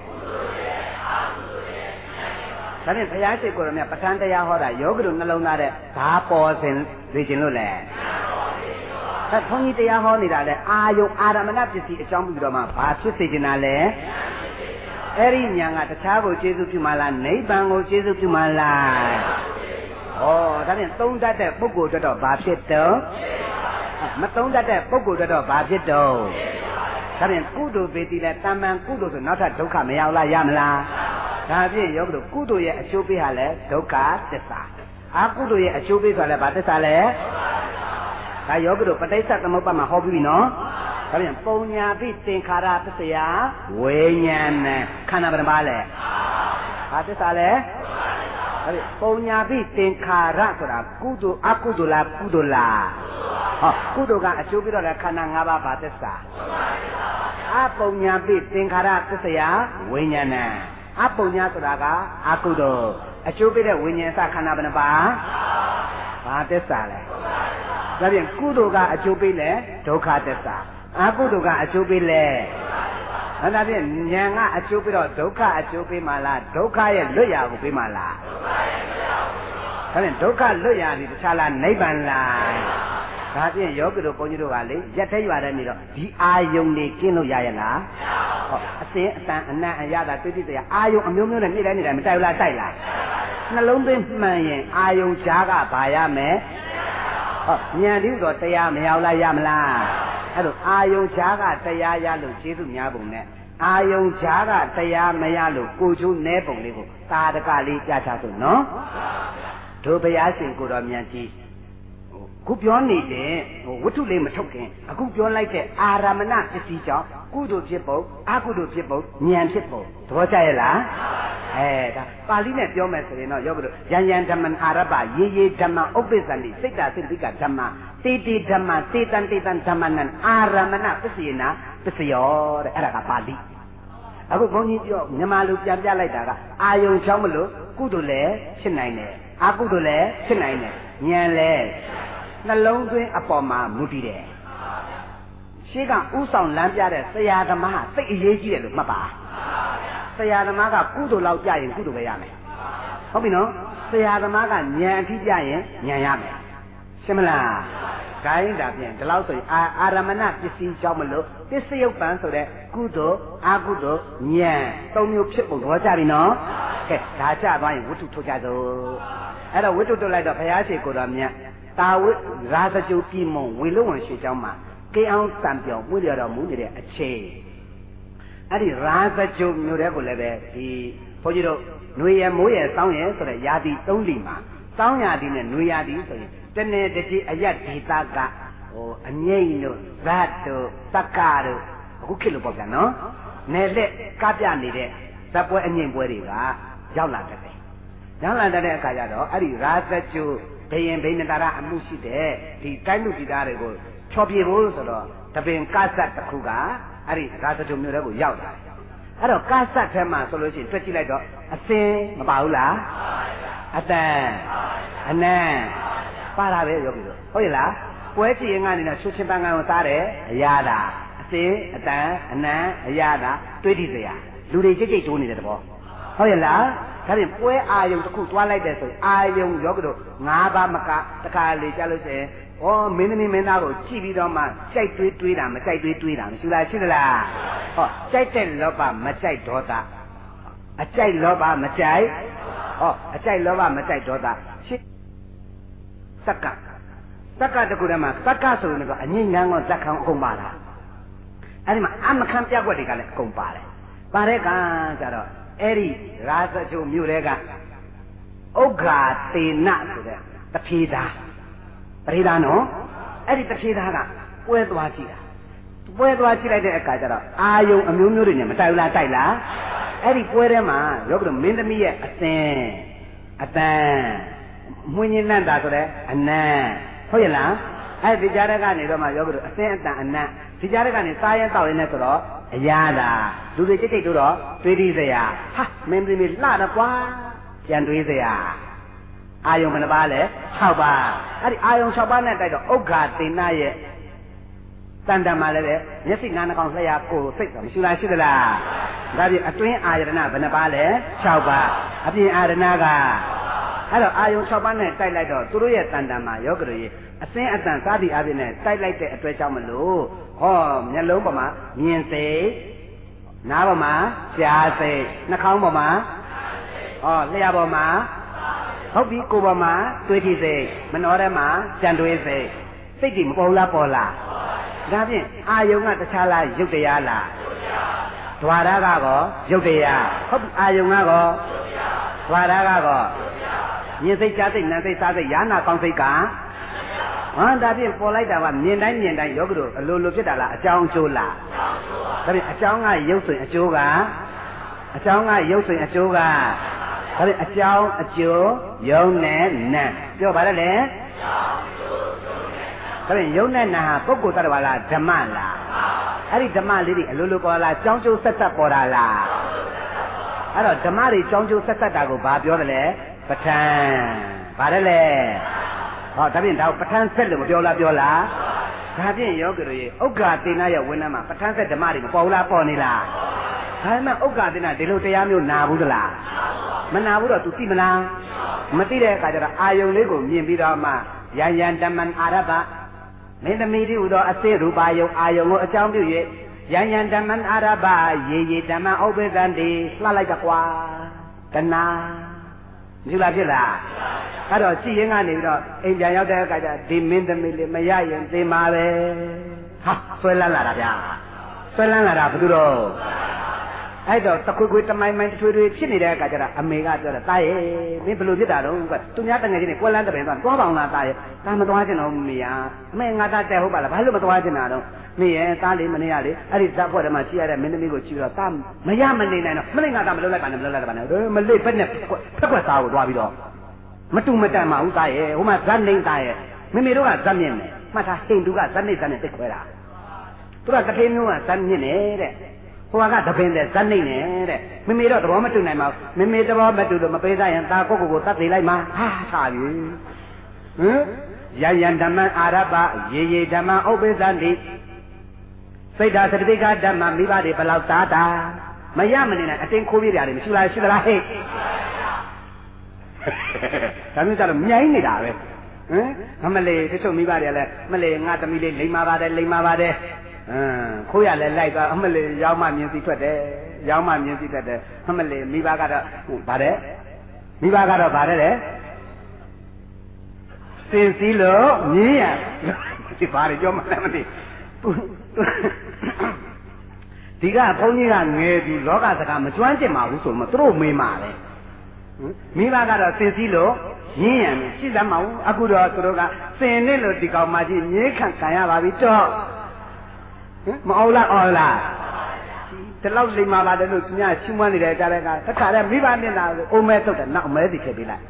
[SPEAKER 2] ဒါနဲ့ဘုရားရှိခိုးတော်မြတ်ပဋ္ဌာန်းတရားဟောတာယောဂီတို့နှလုံးသားတဲ့ဘာပေါ်စင်သိခြင်းလို့လဲအဲဘုန်းကြီးတရားဟောနေတာလဲအာယုံအာရမဏပစ္စည်းအကြောင်းပြုတော့မှဘာဖြစ်စေချင်တာလဲအဲ့ဒီဉာဏ်ကတခြားကိုကျေစုပြုမှလားနိဗ္ဗာန်ကိုကျေစုပြုမှလားဩဒါဖြင့်သုံးတတ်တဲ့ပုဂ္ဂိုလ်တွေတော့ဘာဖြစ်တော့မသုံးတတ်တဲ့ပုဂ္ဂိုလ်တွေတော့ဘာဖြစ်တော့ဒါဖြင့်ကုသိုလ်ပေတိလဲတမ္ပံကုသိုလ်ဆိုနောက်ထပ်ဒုက္ခမရောက်လားရမလားဒါဖြင့်ယောဂီတို့ကုသိုလ်ရဲ့အကျိုးပေးဟာလဲဒုက္ခသစ္စာအကုသိုလ်ရဲ့အကျိုးပေးဆိုတာလဲဘာသစ္စာလဲဒါယောဂီတို့ပဋိစ္စသမုပ္ပါဒ်မှာဟောပြီးပြီနော်ဒါဖြင့်ပုံညာပိသင်္ခါရသစ္စာဝိညာဏခန္ဓာဘယ်နှပါလဲဘာသစ္စာလဲဒါဖြင့်ပုံညာပိသင်္ခါရဆိုတာကုသိုလ်အကုသိုလ်လားကုသိုလ်လားဟောကုသိုလ်ကအကျိုးပေးတော့လဲခန္ဓာ၅ပါးဘာသစ္စာအပုံညာပိသင်္ခါရသစ္စာဝိညာဏအပုံညာဆိုတာကအကုသိုလ်အကျိုးပေးတဲ့ဝိညာဉ်စခန္ဓာဘယ်နှပါဘာသစ္စာလဲဒါဖြင့်ကုသိုလ်ကအကျိုးပေးလဲဒုက္ခသစ္စာအကုသိုလ်ကအကျိုးပေးလဲအဲ့ဒါဖြင့်ဉာဏ်ကအကျိုးပေးတော့ဒုက္ခအကျိုးပေးမှလားဒုက္ခရဲ့လွတ်ရာကိုပေးမှလားဒုက္ခရဲ့လွတ်ရာကိုဒါဖြင့်ဒုက္ခလွတ်ရာဒီတခြားလားနိဗ္ဗာန်လားဒါဖြင့်ယောဂီတို့ဘုန်းကြီးတို့ကလေရက်ထဲရွာတဲ့နေတော့ဒီအာယုန်နေကျင်းလို့ရရလားဟောအစင်းအတန်အနံ့အရသာတွေ့တိတရားအာယုန်အမျိုးမျိုးနဲ့မြည်တိုင်းနေတိုင်းမတိုက်ဘူးလားတိုက်လားနှလုံးသွင်းမှန်ရင်အာယုန်ဈာကဘာရမယ်ဟောဉာဏ်တည်းဆိုတရားမရောက်လားရမလားအဲ့လိုအာယုန်ဈာကတရားရလို့ကျေးဇူးများပုံနဲ့အာယုန်ဈာကတရားမရလို့ကိုချိုးနဲပုံလေးကိုသာတကလေးပြချဆိုနော်တို့ဘုရားရှင်ကိုတော်မြတ်ကြီးခုပြောနေတဲ့ဝတ္ထုလေးမထုတ်ခင်အခုပြောလိုက်တဲ့အာရမဏပစ္စည်းကြောင့်ကုသိုလ်ဖြစ်ပုံအကုသိုလ်ဖြစ်ပုံဉာဏ်ဖြစ်ပုံသဘောကျရဲ့လားအဲဒါပါဠိနဲ့ပြောမယ်ဆိုရင်တော့ယောဂတို့ယံယံဓမ္မံအာရပယေယေဓမ္မဥပ္ပစ္ဆန္တိစိတ်တာစိတ္တိကဓမ္မတေတေဓမ္မတေတံတေတံဓမ္မနံအာရမဏပစ္စယေနာပစ္စယောတဲ့အဲ့ဒါကပါဠိအခုဘုန်းကြီးပြောမြန်မာလူပြန်ပြလိုက်တာကအာယုံချောင်းမလို့ကုသိုလ်လည်းဖြစ်နိုင်တယ်အကုသိုလ်လည်းဖြစ်နိုင်တယ်ဉာဏ်လည်းနှလုံးသွင်းအပေါ်မှာမူတည်တယ်ရှေးကဥဆောင်လမ်းပြတဲ့ဆရာသမားသိအရေးကြီးတယ်လို့မှတ်ပါဆရာသမားကကုသိုလ်လောက်ပြရင်ကုသိုလ်ပဲရမယ်ဟုတ်ပြီနော်ဆရာသမားကဉာဏ်အထိပြရင်ဉာဏ်ရမယ်ရှင်းမလားဂိုင်းတာဖြင့်ဒီလောက်ဆိုရင်အာအာရမဏပစ္စည်းကြောင့်မလို့ပစ္စယုပ္ပံဆိုတဲ့ကုသိုလ်အကုသိုလ်ဉာဏ်သုံးမျိုးဖြစ်ပုံတော့ကြပြီနော်ကဲဒါကြသွားရင်ဝတ္ထုထုတ်ကြစို့အဲ့တော့ဝတ္ထုထုတ်လိုက်တော့ဘုရားရှိခိုးတော်မြတ်တာဝိရာဇကြုပြည်မုံဝေလဝံရွှေเจ้าမှာကေအောင်တံပြောင်းမှုရတော်မူနေတဲ့အချိန်အဲ့ဒီရာဇကြုမျိုးတဲ့ကိုလည်းပဲဒီဘုန်းကြီးတို့ຫນွေရမိုးရစောင်းရဆိုတဲ့ယာတိသုံးလီမှာစောင်းယာတိနဲ့ຫນွေယာတိဆိုရင်တနေ့တကြီးအယတ်ဒေသကဟိုအငိမ့်တို့ဇတ်တို့တက္ကတို့အခုခေတ်လိုပေါ့ဗျာနော်နယ်လက်ကပြနေတဲ့ဇက်ပွဲအငြိမ်ပွဲတွေကရောက်လာတတ်တယ်ရောက်လာတတ်တဲ့အခါကျတော့အဲ့ဒီရာဇကျိုးဘယင်ဘိနတာရအမှုရှိတဲ့ဒီတိုင်းလူပြည်သားတွေကိုချော်ပြေဖို့ဆိုတော့တပင်ကဆတ်တစ်ခုကအဲ့ဒီရာဇကျိုးမျိုးတွေကိုရောက်လာတယ်အဲ့တော့ကဆတ်ထဲမှာဆိုလို့ရှိရင်တွက်ကြည့်လိုက်တော့အစင်မပါဘူးလားအတန်အနံပါတာပဲယောဂီတို့ဟုတ်ရဲ့လားပွဲကြည့်ရင်ကနေတော့ချွတ်ချင်းပန်းကန်ကိုစားတယ်အရာတာအစင်အတန်အနံအရာတာတွေးကြည့်စရာလူတွေကြိတ်ကြိတ်တိုးနေတဲ့သဘောဟုတ်ရဲ့လားဒါပြင်ပွဲအာယုံတစ်ခုတွားလိုက်တဲ့ဆိုအာယုံယောဂီတို့ငါးပါးမကတခါလေကြားလို့ရှိရင်ဩမင်းသမီးမင်းသားကိုကြည့်ပြီးတော့မှကြိုက်တွေးတွေးတာမကြိုက်တွေးတွေးတာမရှိလားရှိသလားဟောကြိုက်တဲ့လောဘမကြိုက်ဒေါသအကြိုက်လောဘမကြိုက်ဟောအကြိုက်လောဘမကြိုက်ဒေါသရှိသက္ကသက္ကတခုတည်းမှာသက္ကဆိုရင်တော့အငြိမ့်ငန်းကောဇက်ခံအကုန်ပါလားအဲ့ဒီမှာအမခံပြက်ွက်တွေကလည်းအကုန်ပါတယ်ပါတဲ့ကကြတော့အဲ့ဒီရာဇချိုမြို့တွေကဥက္ခာတေနဆိုတဲ့တဖြေသားတဖြေသားနော်အဲ့ဒီတဖြေသားကပွဲသွားကြည့်တာပွဲသွားကြည့်လိုက်တဲ့အခါကျတော့အာယုံအမျိုးမျိုးတွေနဲ့မတိုက်ဘူးလားတိုက်လားအဲ့ဒီပွဲထဲမှာယောဂတို့မင်းသမီးရဲ့အစင်အတန်မွှင်းညင်းလန့်တာဆိုတဲ့အနံဟုတ်ရဲ့လားအဲ့ဒီကြားတဲ့ကနေတော့မှယောဂတို့အစင်အတန်အနံဒီကြားတဲ့ကနေစားရဲတောက်ရဲနဲ့ဆိုတော့အရာတာလူတွေကြိတ်ကြိတ်တို့တော့တွေးပြီးစရာဟာမင်းသမီးလှတော့ကွာပြန်တွေးစရာအာယုံဘယ်နှပါလဲ၆ပါးအဲ့ဒီအာယုံ၆ပါးနဲ့တိုက်တော့ဥက္ခာတေနရဲ့တန်တန်မှာလည်းပဲမျက်စိနားနှာခေါင်းလျှာကိုယ်စိတ်တော့မရှိလားရှိသလားဒါပြင်အတွင်းအာယတနာဘယ်နှပါလဲ၆ပါးအပြင်အာရဏကအဲ့တော့အာယုံ၆ပါးနဲ့တိုက်လိုက်တော့သူတို့ရဲ့တန်တန်မှာယောဂတို့ရဲ့အစင်းအတန်စားသည့်အပြင်နဲ့တိုက်လိုက်တဲ့အတွက်ကြောင့်မလို့ဟောမျက်လုံးပေါ်မှာမြင်စိတ်နားပေါ်မှာကြားစိတ်နှာခေါင်းပေါ်မှာဟောလျှာပေါ်မှာဟုတ်ပြီကိုယ်ပေါ်မှာတွေးကြည့်စိတ်မနှောထဲမှာကြံတွေးစိတ်စိတ်ကြီးမပေါ်လားပေါ်လားဒါဖြင့်အာယုံကတခြားလားရုပ်တရားလားဒွါရကတော့ရုပ်တရားဟုတ်ပြီအာယုံကတော့ဒွါရကတော့မြင်စိတ်ကြားစိတ်နားစိတ်စားစိတ်ယာနာကောင်းစိတ်ကဟောဒါဖြင့်ပေါ်လိုက်တာကမြင်တိုင်းမြင်တိုင်းယောဂတို့အလိုလိုဖြစ်တာလားအကြောင်းအကျိုးလားဒါဖြင့်အကြောင်းကရုပ်ဆိုရင်အကျိုးကအကြောင်းကရုပ်ဆိုရင်အကျိုးကဒါဖြင့်အကြောင်းအကျိုးယုံနဲ့နံပြောပါလေဒါဖြင့်ယုံနဲ့နံဟာပုဂ္ဂိုလ်သတ္တဝါလားဓမ္မလားအဲ့ဒီဓမ္မလေးတွေအလိုလိုပေါ်လာကြောင်းကျိုးဆက်ဆက်ပေါ်တာလားအဲ့တော့ဓမ္မတွေကြောင်းကျိုးဆက်ဆက်တာကိုဘာပြောတယ်လဲပဋ္ဌာန်းဗါတယ်လေဟောဒါဖြင့်ဒါပဋ္ဌာန်းဆက်လို့မပြောလားပြောလားဒါဖြင့်ယောဂီတို့ရေဥက္ခာတေနရဲ့ဝိနည်းမှာပဋ္ဌာန်းဆက်ဓမ္မတွေမပေါ်ဘူးလားပေါ်နေလားဒါမှမဟုတ်ဥက္ခာတေနဒီလိုတရားမျိုးနာဘူးသလားမနာဘူးတော့ तू သိမလားမသိတဲ့အခါကျတော့အာယုံလေးကိုမြင်ပြီးတော့မှယံယံဓမ္မံအာရဘမင်းသမီးတို့သောအစေရူပါယုံအာယုံကိုအကြောင်းပြု၍ယံယံဓမ္မံအာရဘရေရေဓမ္မဥပ္ပဒံတိလှလိုက်ကြကွာတဏှာမရှိလားဖြစ်လားအဲ့တော့ကြည်ရင်ကနေပြီးတော့အိမ်ပြန်ရောက်တဲ့အခါကျဒီမင်းသမီးလေးမရရင်သိမှာပဲဟာဆွဲလန်းလာတာဗျာဆွဲလန်းလာတာဘယ်သူတော့အဲ့တော့တခွေခွေတမိုင်မိုင်ထွေထွေဖြစ်နေတဲ့အခါကျတော့အမေကပြောတာတာရဲ့မင်းဘယ်လိုဖြစ်တာတော့ကသူများတငယ်ချင်းတွေကွက်လန်းတပင်သွားသွားပါအောင်လားတာရဲ့ဒါမသွားချင်တော့မေယာအမေငါသားတဲ့ဟုတ်ပါလားဘာလို့မသွားချင်တာတော့မေရဲ့သားလေးမနေရလေအဲ့ဒီဇက်ဖွဲ့ထဲမှာကြည့်ရတဲ့မင်းသမီးကိုကြည့်တော့သားမရမနေနိုင်တော့မလေးငါသားမလုပ်လိုက်ပါနဲ့မလုပ်လိုက်ပါနဲ့မလေးဘက်နဲ့ဖက်ကွက်သားကိုသွားပြီးတော့မတူမတန်ပါဘူးသားရဲ့ဟိုမှာဇက်နေသားရဲ့မိမိတို့ကဇက်မြင့်တယ်မှတ်ထားဟိန္ဒူကဇက်နေဇက်နဲ့တိတ်ခွဲတာသူကတထေးမျိုးကဇက်မြင့်နေတဲ့ဟိုကတပင်တဲ့ဇက်နေနေတဲ့မိမိတော့သဘောမတူနိုင်ပါဘူးမိမိသဘောမတူလို့မပေးစားရင်သားကိုကိုကိုတတ်သေးလိုက်မှာဟာချပြီဟမ်ယယံဓမ္မအာရဘရေရေဓမ္မဥပ္ပဇံတိစိတ်ဓာတ်သတိကဓမ္မမိဘတွေဘလောက်သားတာမရမနေနဲ့အတင်းခိုးပြရတယ်မရှိလားရှိသလားဟဲ့ဒါမျိုးကြတော့မြိုင်းနေတာပဲဟမ်မလေးတချို့မိဘတွေကလည်းမလေးငါသမီးလေးလိမ္မာပါတယ်လိမ္မာပါတယ်ဟမ်ခိုးရလဲလိုက်သွားအမလေးရောင်းမမြင်စီထွက်တယ်ရောင်းမမြင်စီထွက်တယ်အမလေးမိဘကတော့ဗါတယ်မိဘကတော့ဗါတယ်လေစင်စည်းလို့မြင်ရဒီဘာတွေကြောမှလည်းမသိဒီကဘုန်းကြီးကငယ်ပြီးလောကစကားမကျွမ်းကျင်ပါဘူးဆိုမှသူတို့မေးမှာလေမိဘကတော့စင်စည်းလို့ရင်းရံရှိသမောင်အခုတော့သူတို့ကစင်နဲ့လို့ဒီကောင်မကြီးမြေးခံခံရပါပြီတော့ဟမအောင်လားအော်လားဒီလောက်လိမ္မာပါတယ်လို့သူများချီးမွမ်းနေတယ်ကြားတဲ့ကတခါတည်းမိဘမျက်နှာကိုအိုမဲတုတ်တယ်နောက်အမဲသိခဲ့ပေးလိုက်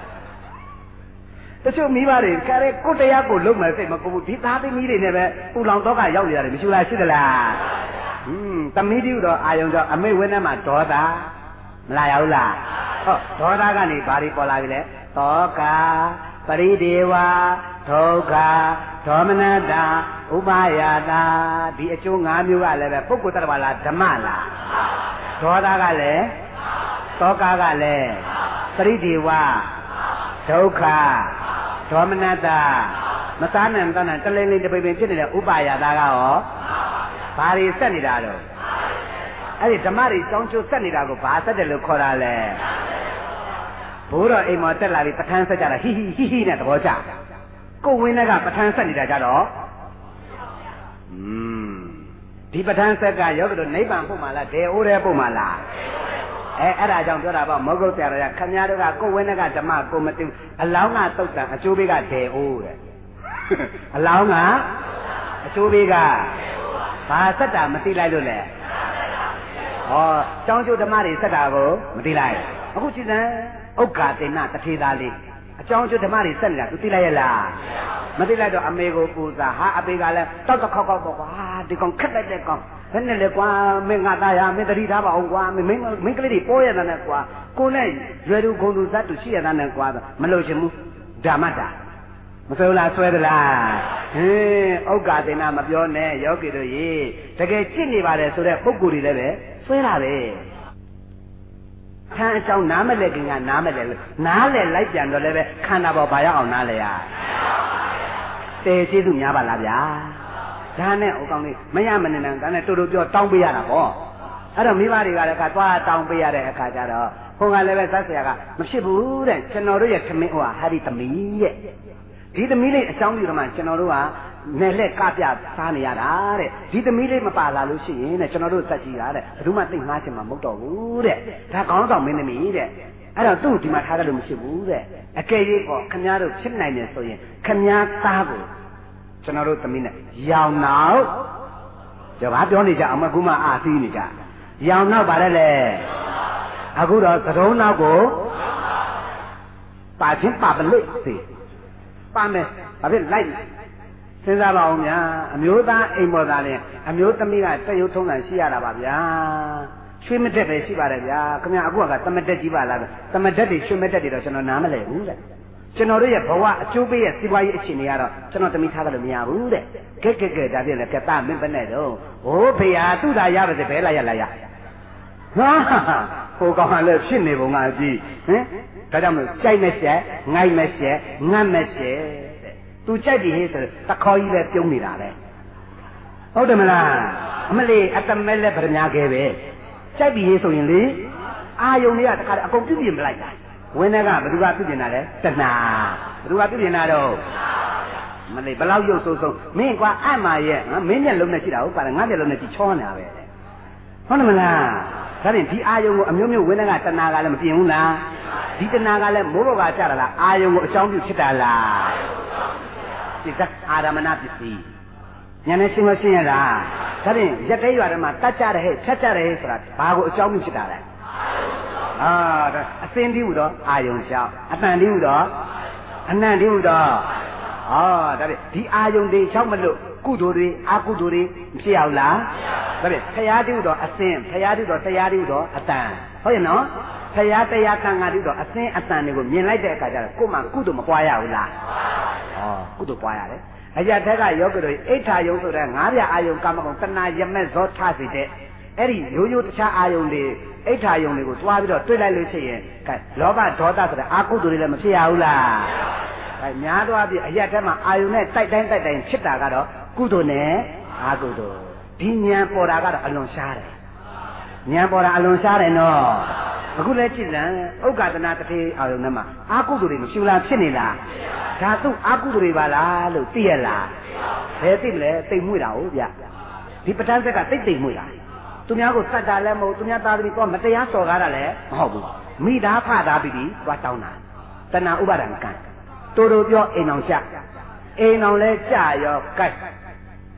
[SPEAKER 2] တချို့မိဘတွေခါရဲကိုတရားကိုလုံးမယ်စိတ်မကူဘူးဒီသားသမီးတွေနဲ့ပဲပူလောင်တော့ကရောက်နေရတယ်မရှိလားရှိသလားဟွန်းသမီးတို့တော့အာယုံတော့အမိတ်ဝင်းထဲမှာဒေါသမလာရောက်လားဟောဒေါသကနေဘာတွေပေါ်လာပြီလဲသောကပရိဒေဝဒုက္ခဒေါမနတာဥပါယတာဒီအကျိုး၅မျိုးကလည်းပဲပုဂ္ဂိုလ်တ attva လားဓမ္မလားဒေါသကလည်းသောကကလည်းပရိဒေဝဒုက္ခဒေါမနတာမသားနဲ့မသားနဲ့တလိမ့်လိမ့်တပိပိဖြစ်နေတဲ့ဥပါယတာကရောဘာတွေဆက်နေတာတော့အဲ့ဒီဓမ္မတွေကြောင်းကျိုးဆက်နေတာကိုဘာဆက်တယ်လို့ခေါ်တာလဲဘိုးတော်အိမ်မော်တက်လာပြီးပဋ္ဌာန်းဆက်ကြတာဟိဟိဟိဟိနဲ့သဘောကျကိုဝင်းကပဋ္ဌာန်းဆက်နေတာကြတော့อืมဒီပဋ္ဌာန်းဆက်ကယောဂတို့နိဗ္ဗာန်ပို့မှာလားဒေအိုးတဲ့ပို့မှာလားအဲအဲ့ဒါကြောင့်ပြောတာပေါ့မောဂုတ်ဆရာတော်ကခမည်းတော်ကကိုဝင်းကဓမ္မကိုမသိအလောင်းကသုတ်တံအကျိုးပေးကဒေအိုးတဲ့အလောင်းကအကျိုးပေးကဘာဆက်တာမသိလိုက်လို့လေဟောကျောင်းကျိုးဓမ္မတွေဆက်တာကိုမသိလိုက်အခုကြည်စံဥက္ကာတေနတထေသားလေးအကြောင်းကျဓမ္မတွေဆက်နေတာသူသိလိုက်ရလားမသိလိုက်တော့အမေကိုပူစားဟာအပေကလည်းတောက်တခေါက်ခေါက်ပေါ့ကွာဒီကောင်ခက်လိုက်တဲ့ကောင်ဘယ်နဲ့လဲကွာမင်းငါသားရမင်းတတိထားပါအောင်ကွာမင်းမင်းကလေးတွေပေါ်ရတာနဲ့ကွာကိုနဲ့ရွယ်သူဂုံသူဇတ်သူရှိရတာနဲ့ကွာမလို့ချင်ဘူးဓမ္မတာမဆိုးလားဆွဲသလားဟင်းဥက္ကာတေနမပြောနဲ့ယောဂီတို့ရေတကယ်ကြည့်နေပါတယ်ဆိုတဲ့ပုဂ္ဂိုလ်တွေလည်းပဲဆွဲတာပဲခန်းအကြောင်းနားမလဲခင်ကနားမလဲနားလဲလိုက်ပြန်တော့လည်းပဲခန္ဓာပေါ်ဘာရောက်အောင်နားလဲရတေကျေးဇူးများပါလားဗျာဒါနဲ့ဟိုကောင်လေးမရမနေနဲ့ဒါနဲ့တူတူပြောတောင်းပေးရတာပေါ့အဲ့တော့မိဘတွေကလည်းကသွားတောင်းပေးရတဲ့အခါကျတော့ဟိုကလည်းပဲသတ်ဆရာကမဖြစ်ဘူးတဲ့ကျွန်တော်တို့ရဲ့ခမင်းဟိုဟာဟာဒီသမီးတဲ့ဒီသမီးလေးအကြောင်းပြုတော့မှကျွန်တော်တို့ကနယ်လက်ကပြစားနေရတာတဲ့ဒီသမီးလေးမပါလာလို့ရှိရင်တဲ့ကျွန်တော်တို့စက်ကြည့်တာတဲ့ဘယ်သူမှသိငှားချင်မှာမဟုတ်တော့ဘူးတဲ့ဒါကောင်းဆောင်မင်းသမီးတဲ့အဲ့တော့သူ့ဒီမှာထားတယ်လို့မရှိဘူးတဲ့အကယ်၍ပေါ့ခမည်းတော်ဖြစ်နိုင်တယ်ဆိုရင်ခမည်းသားကိုကျွန်တော်တို့သမီးနဲ့ရောင်နောက်ကြပါပြောနေကြအမကူမအာသီးနေကြရောင်နောက်ပါတယ်လေအခုတော့သတုံးနောက်ကိုပါချင်းပါပလိတ်စီပါမယ်ဘာဖြစ်လိုက်စဉ်းစားပါအောင်ဗျာအမျိုးသားအိမ်ပေါ်သားလည်းအမျိုးသမီးကတက်ရုပ်ထုံးတာရှိရတာပါဗျာရွှေမတက်ပဲရှိပါတယ်ဗျာခင်ဗျာအခုကသမတက်ကြီးပါလားသမတက်တွေရွှေမတက်တွေတော့ကျွန်တော်နားမလဲဘူးတဲ့ကျွန်တော်တို့ရဲ့ဘဝအကျိုးပေးရဲ့စီးပွားရေးအခြေအနေကတော့ကျွန်တော်သမီးထားတယ်လို့မရဘူးတဲ့ကဲကဲကဲဒါပြင်လည်းကတမင်းပဲနဲ့တော့ဟိုဖေဟာသူ့သာရပါစေဘဲလာရလာရဟာဟိုကောင်ကလည်းဖြစ်နေပုံကကြည့်ဟင်ဒါကြောင့်မလို့ကြိုက်မရှက်ငိုက်မရှက်ငတ်မရှက်သူကြိုက်ပြီဟဲ့ဆိုတခေါ်ကြီးပဲပြုံးနေတာပဲဟုတ်တယ်မလားအမလေးအတမဲလဲဗရမ ्या ခဲပဲကြိုက်ပြီဟဲ့ဆိုရင်လေအာယုန်တွေကတခါအကုန်ပြုတ်ပြင်ပလိုက်တာဝင်းကဘယ်သူကပြုတ်ပြင်တာလဲတဏှာဘယ်သူကပြုတ်ပြင်တာတော့မလေးဘလောက်ရုပ်ဆိုးဆုံးမင်းကွာအမှရဲ့ငါမင်းမျက်လုံးနဲ့ကြည့်တာဟုတ်ပါလားငါမျက်လုံးနဲ့ကြည့်ချောနေတာပဲဟုတ်တယ်မလားဒါဖြင့်ဒီအာယုန်ကိုအမျိုးမျိုးဝင်းကတဏှာကလည်းမပြင်ဘူးလားဒီတဏှာကလည်းမိုးဘောကကြတာလားအာယုန်ကိုအကြောင်းပြုဖြစ်တာလားဒီကအာရမဏပစ္စည်းညာနဲ့ရှင်းမရှင်းရလားဒါဖြင့်ရက်တဲရွာထဲမှာတတ်ကြတယ်ဟဲ့ဖြတ်ကြတယ်ဟဲ့ဆိုတာဘာကိုအကြောင်းပြုဖြစ်တာလဲအာဒါအစင်းတည်းဟူတော့အာယုံရှောင်းအတန်တည်းဟူတော့အနံ့တည်းဟူတော့ဟောဒါဖြင့်ဒီအာယုံတွေချောင်းမလို့ကုသိုလ်တွေအကုသိုလ်တွေမဖြစ်အောင်လားဒါဖြင့်ဖရာတည်းဟူတော့အစင်းဖရာတည်းဟူတော့တရားတည်းဟူတော့အတန်ဟုတ်ရဲ့နော်ဖရာတရားကံကတည်းဟူတော့အစင်းအတန်တွေကိုမြင်လိုက်တဲ့အခါကျတော့ကို့မှာကုသိုလ်မပွားရဘူးလားဟောကုသိုလ်ပွားရတယ်အရာထက်ကယောဂတို့အိဋ္ဌာယုံဆိုတဲ့ငါးပြအာယုံကာမဂုဏ်တဏှာယမက်ဇောထစီတဲ့အဲ့ဒီရိုးရိုးတခြားအာယုံတွေအိဋ္ဌာယုံတွေကိုတွားပြီးတော့တွေ့လိုက်လို့ရှိရင်ကဲလောဘဒေါသဆိုတဲ့အာကုသိုလ်တွေလည်းမဖြစ်ရဘူးလားကဲများသွားပြီအရာထက်မှာအာယုံနဲ့တိုက်တိုင်းတိုက်တိုင်းဖြစ်တာကတော့ကုသိုလ်နဲ့အာကုသိုလ်ဒီဉာဏ်ပေါ်တာကတော့အလွန်ရှားတယ်ဉာဏ်ပေါ်တာအလွန်ရှားတယ်နော်အခုလဲကြည့်စမ်းဥက္ကဒနာတထေအာယုံထဲမှာအာကုသိုလ်တွေမရှိလားဖြစ်နေလားဒါသူ့အာကုသိုလ်တွေပါလားလို့သိရလားဘယ်သိမလဲသိမ့်မွေ့တာဟုတ်ဗျဒီပဋ္ဌာန်းဆက်ကသိသိမ့်မွေ့တာသူများကိုတတ်တာလည်းမဟုတ်သူများသားသမီးတော့မတရားစော်ကားတာလည်းမဟုတ်ဘူးမိသားဖသားပြီးပြီးသွားတောင်းတာတဏှာဥပါဒံကံတူတူပြောအိမ်အောင်ချအိမ်အောင်လဲကြရောကတ်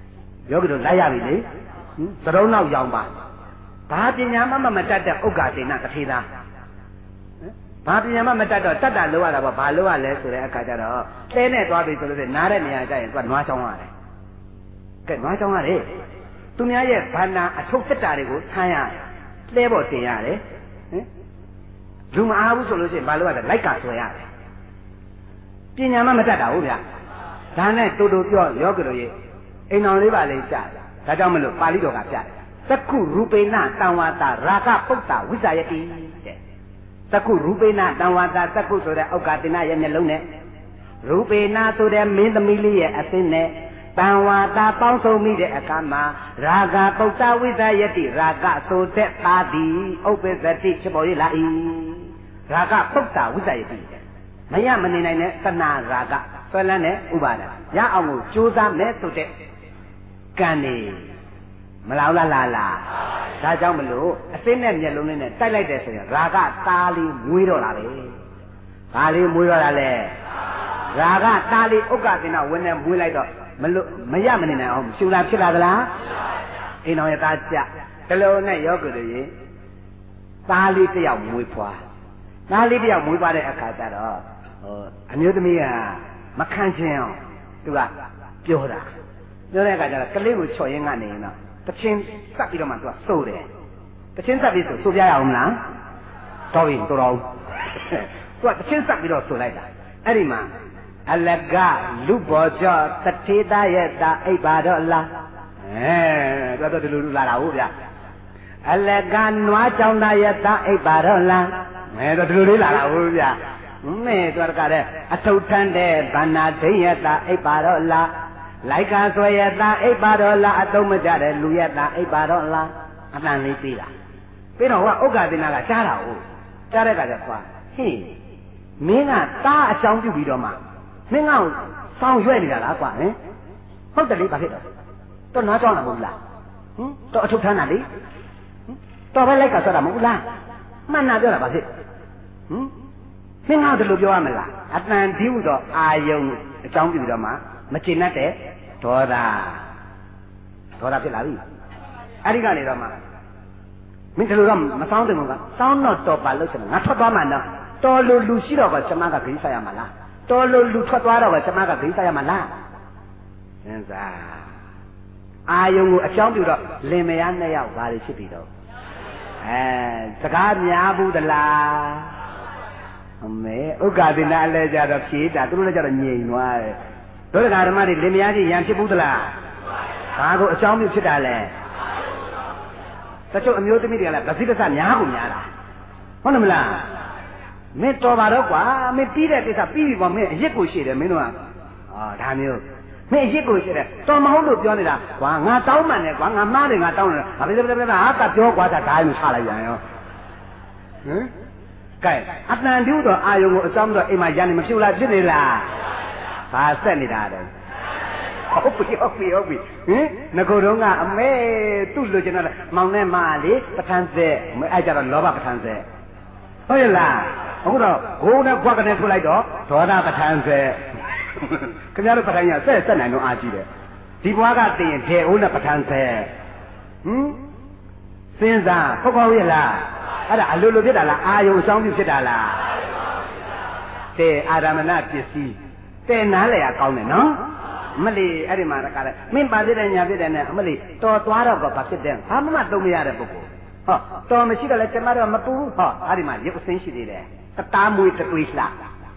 [SPEAKER 2] ယောဂီတို့လိုက်ရပြီလေသရုံးနောက်ရောင်ပါဘာပညာမှမမတတ်တဲ့ဥက္ကာတိနတထေသာဘာပညာမှမတတ်တော့တတ်တာလို့ရတာပေါ့ဘာလို့ရလဲဆိုတဲ့အခါကျတော့တဲနဲ့သွားပြီဆိုလို့နားတဲ့နေရာကျရင်သူကနွားချောင်းရတယ်ကဲနွားချောင်းရတယ်သူများရဲ့ဘာနာအထုပ်တက်တာတွေကိုထမ်းရတယ်လဲပေါ်တင်ရတယ်ဟင်လူမအားဘူးဆိုလို့ရှိရင်ဘာလို့ရလဲလိုက်ကဆွဲရတယ်ပညာမှမတတ်တာဟုတ်ဗျာဒါနဲ့တူတူပြောယောဂီတို့ရဲ့အိမ်တော်လေးပါလေးကြားတယ်ဒါကြောင့်မလို့ပါဠိတော်ကပြတယ်သက္ခုရူပေနတံဝါတာရာဂပုတ္တဝိဇ္ဇာယတိတဲ့သက္ခုရူပေနတံဝါတာသက္ခုဆိုတဲ့ဩက္ကတိနရဲ့မျက်လုံးနဲ့ရူပေနဆိုတဲ့မင်းသမီးလေးရဲ့အသင်းနဲ့တံဝါတာပေါင်းစုံမိတဲ့အခါမှာရာဂပုတ္တဝိဇ္ဇာယတိရာဂဆိုတဲ့ပါတိဥပ္ပဇ္ဇတိဖြစ်ပေါ်ရလာ၏ရာဂပုတ္တဝိဇ္ဇာယတိမရမနေနိုင်တဲ့တဏှာရာဂဆွဲလန်းတဲ့ဥပါဒာရအောင်ကိုကြိုးစားမဲ့ဆိုတဲ့ကံနေမလောက်လားလားလားဒါကြောင့်မလို့အသိနဲ့မျက်လုံးလေးနဲ့တိုက်လိုက်တယ်ဆိုရင်ရာဂသားလေးမွေးတော့လာပဲဘာလေးမွေးတော့လာလဲရာဂသားလေးဥက္ကသင်္နဝင်းနဲ့မွေးလိုက်တော့မလို့မရမနေနိုင်အောင်ရှူလာဖြစ်လာသလားအိမ်တော်ရဲ့သားကြတလုံးနဲ့ယောဂီတို့ရင်သားလေးတစ်ယောက်မွေးဖွားသားလေးတစ်ယောက်မွေးပါတဲ့အခါကျတော့ဟိုအမျိုးသမီးကမခံချင်အောင်သူကပြောတာပြောတဲ့အခါကျတော့ကလေးကိုချော်ရင်းကနေရင်တော့တချင်းစပ်ပြီးတော့မှသူကစိုးတယ်တချင်းစပ်ပြီးဆိုစိုးပြရအောင်မလားတော်ပြီတော်တော်သူကတချင်းစပ်ပြီးတော့စိုးလိုက်တာအဲ့ဒီမှာအလကလူဘောကြောတထေတာရဲ့တာအိပ်ပါတော့လားအဲတော်တော်ဒီလိုလူလာတာဟုတ်ဗျအလကနွားကြောင်သားရဲ့တာအိပ်ပါတော့လားအဲတော်ဒီလိုလေးလာတာဟုတ်ဗျမဲတော်ကတဲ့အထုထမ်းတဲ့ဗန္နာဒိယတာအိပ်ပါတော့လားလိုက်ကားဆွဲရတာအိပ်ပါတော့လားအတုံးမကြတဲ့လူရတာအိပ်ပါတော့လားအတန်လေးသေးတာပြီးတော့ဟိုကဥက္ကတိနာကကြားတာဟုတ်ကြားတဲ့ကကြကွာဟင်းမင်းကတားအကြောင်းပြုပြီးတော့မှမင်းကစောင်းရွဲ့နေတာလားကွာဟင်ဟုတ်တယ်လေဘာဖြစ်တော့တော့နားကြောင်းတာမဟုတ်လားဟင်တော့အထုထမ်းတာလေတော့ပဲလိုက်ကားဆွဲတာမဟုတ်လားမှန်တာပြောတာဘာဖြစ်ဟင်မင်းကဒီလိုပြောရမလားအတန်ဒီဟုတော့အာယုံအကြောင်းပြုပြီးတော့မှမကျေနပ်တဲ့ဒေါသဒေါသဖြစ်လာပြီအဲ့ဒီကနေတော့မှမင်းဒီလိုတော့မစောင်းတယ်မို့ကစောင်းတော့တော်ပါလို့ဆိုတော့ငါထွက်သွားမှတော့တော်လို့လူရှိတော့ကကျမကဂိမ်းဆိုင်ရမှာလားတော်လို့လူထွက်သွားတော့ကကျမကဂိမ်းဆိုင်ရမှာလားစင်စားအာယုံကိုအကြောင်းပြုတော့လင်မယားနှစ်ယောက်ဘာတွေဖြစ်ပြီတော့အဲစကားများဘူးသလားအမေဥက္ကတိနာလည်းကြတော့ဖြေတာသူတို့လည်းကြတော့ငြိမ်သွားတယ်တို့တက္ကဓမ္မတွေလင်မယားကြီးရံဖြစ်ဘူးသလားဘာကိုအကြောင်းပြုဖြစ်တာလဲတချို့အမျိုးသမီးတွေကလည်းဗစိပ္ပစများကိုများတာဟုတ်တယ်မလားမင်းတော်ပါတော့ကွာမင်းပြီးတဲ့ကိစ္စပြီးပြီပေါ့မင်းအရစ်ကိုရှိတယ်မင်းတို့ကအာဒါမျိုးမင်းအရစ်ကိုရှိတယ်တော်မဟုတ်လို့ပြောနေတာကွာငါတောင်းမှန်တယ်ကွာငါမှားတယ်ငါတောင်းတယ်ဘာဖြစ်လဲဟာကပြောကွာဒါဒါမျိုးချလိုက်ပြန်ရောဟမ်ကဲအတန်တူတော့အာယုံကိုအကြောင်းတော့အိမ်မှာရန်နေမဖြူလားဖြစ်နေလားဘာဆက်နေတာလဲဟုတ်ပြီဟုတ်ပြီဟုတ်ပြီဟင်ငကိုတော့ကအမေသူ့လိုချင်တော့မောင်နဲ့မလေပဋ္ဌာန်းဆက်အဲ့ကြတော့လောဘပဋ္ဌာန်းဆက်ဟုတ်ရဲ့လားအခုတော့ဂိုးနဲ့ခွက်ကနေထုတ်လိုက်တော့ဒေါသပဋ္ဌာန်းဆက်ခင်ဗျားတို့ပဋ္ဌာန်းကြီးဆက်ဆက်နိုင်တော့အားကြီးတယ်ဒီဘွားကသိရင်ဒေအိုးနဲ့ပဋ္ဌာန်းဆက်ဟင်စဉ်းစားဟုတ်ကောရဲ့လားအဲ့ဒါအလိုလိုဖြစ်တာလားအာယုံအကြောင်းပြုဖြစ်တာလားတဲ့အာရမဏပစ္စည်းတဲ့နားလေရကောင်းတယ်နော်မလီအဲ့ဒီမှာတကားလဲမင်းပါဖြစ်တဲ့ညာဖြစ်တဲ့နဲ့အမလီတော်သွားတော့ကဘာဖြစ်တဲ့ဘာမှမသုံးမရတဲ့ပုဂ္ဂိုလ်ဟောတော်မရှိတော့လဲကျမတို့မပူဘူးဟောအဲ့ဒီမှာရုပ်အစင်းရှိသေးတယ်တသားမွေးတတွေးလှ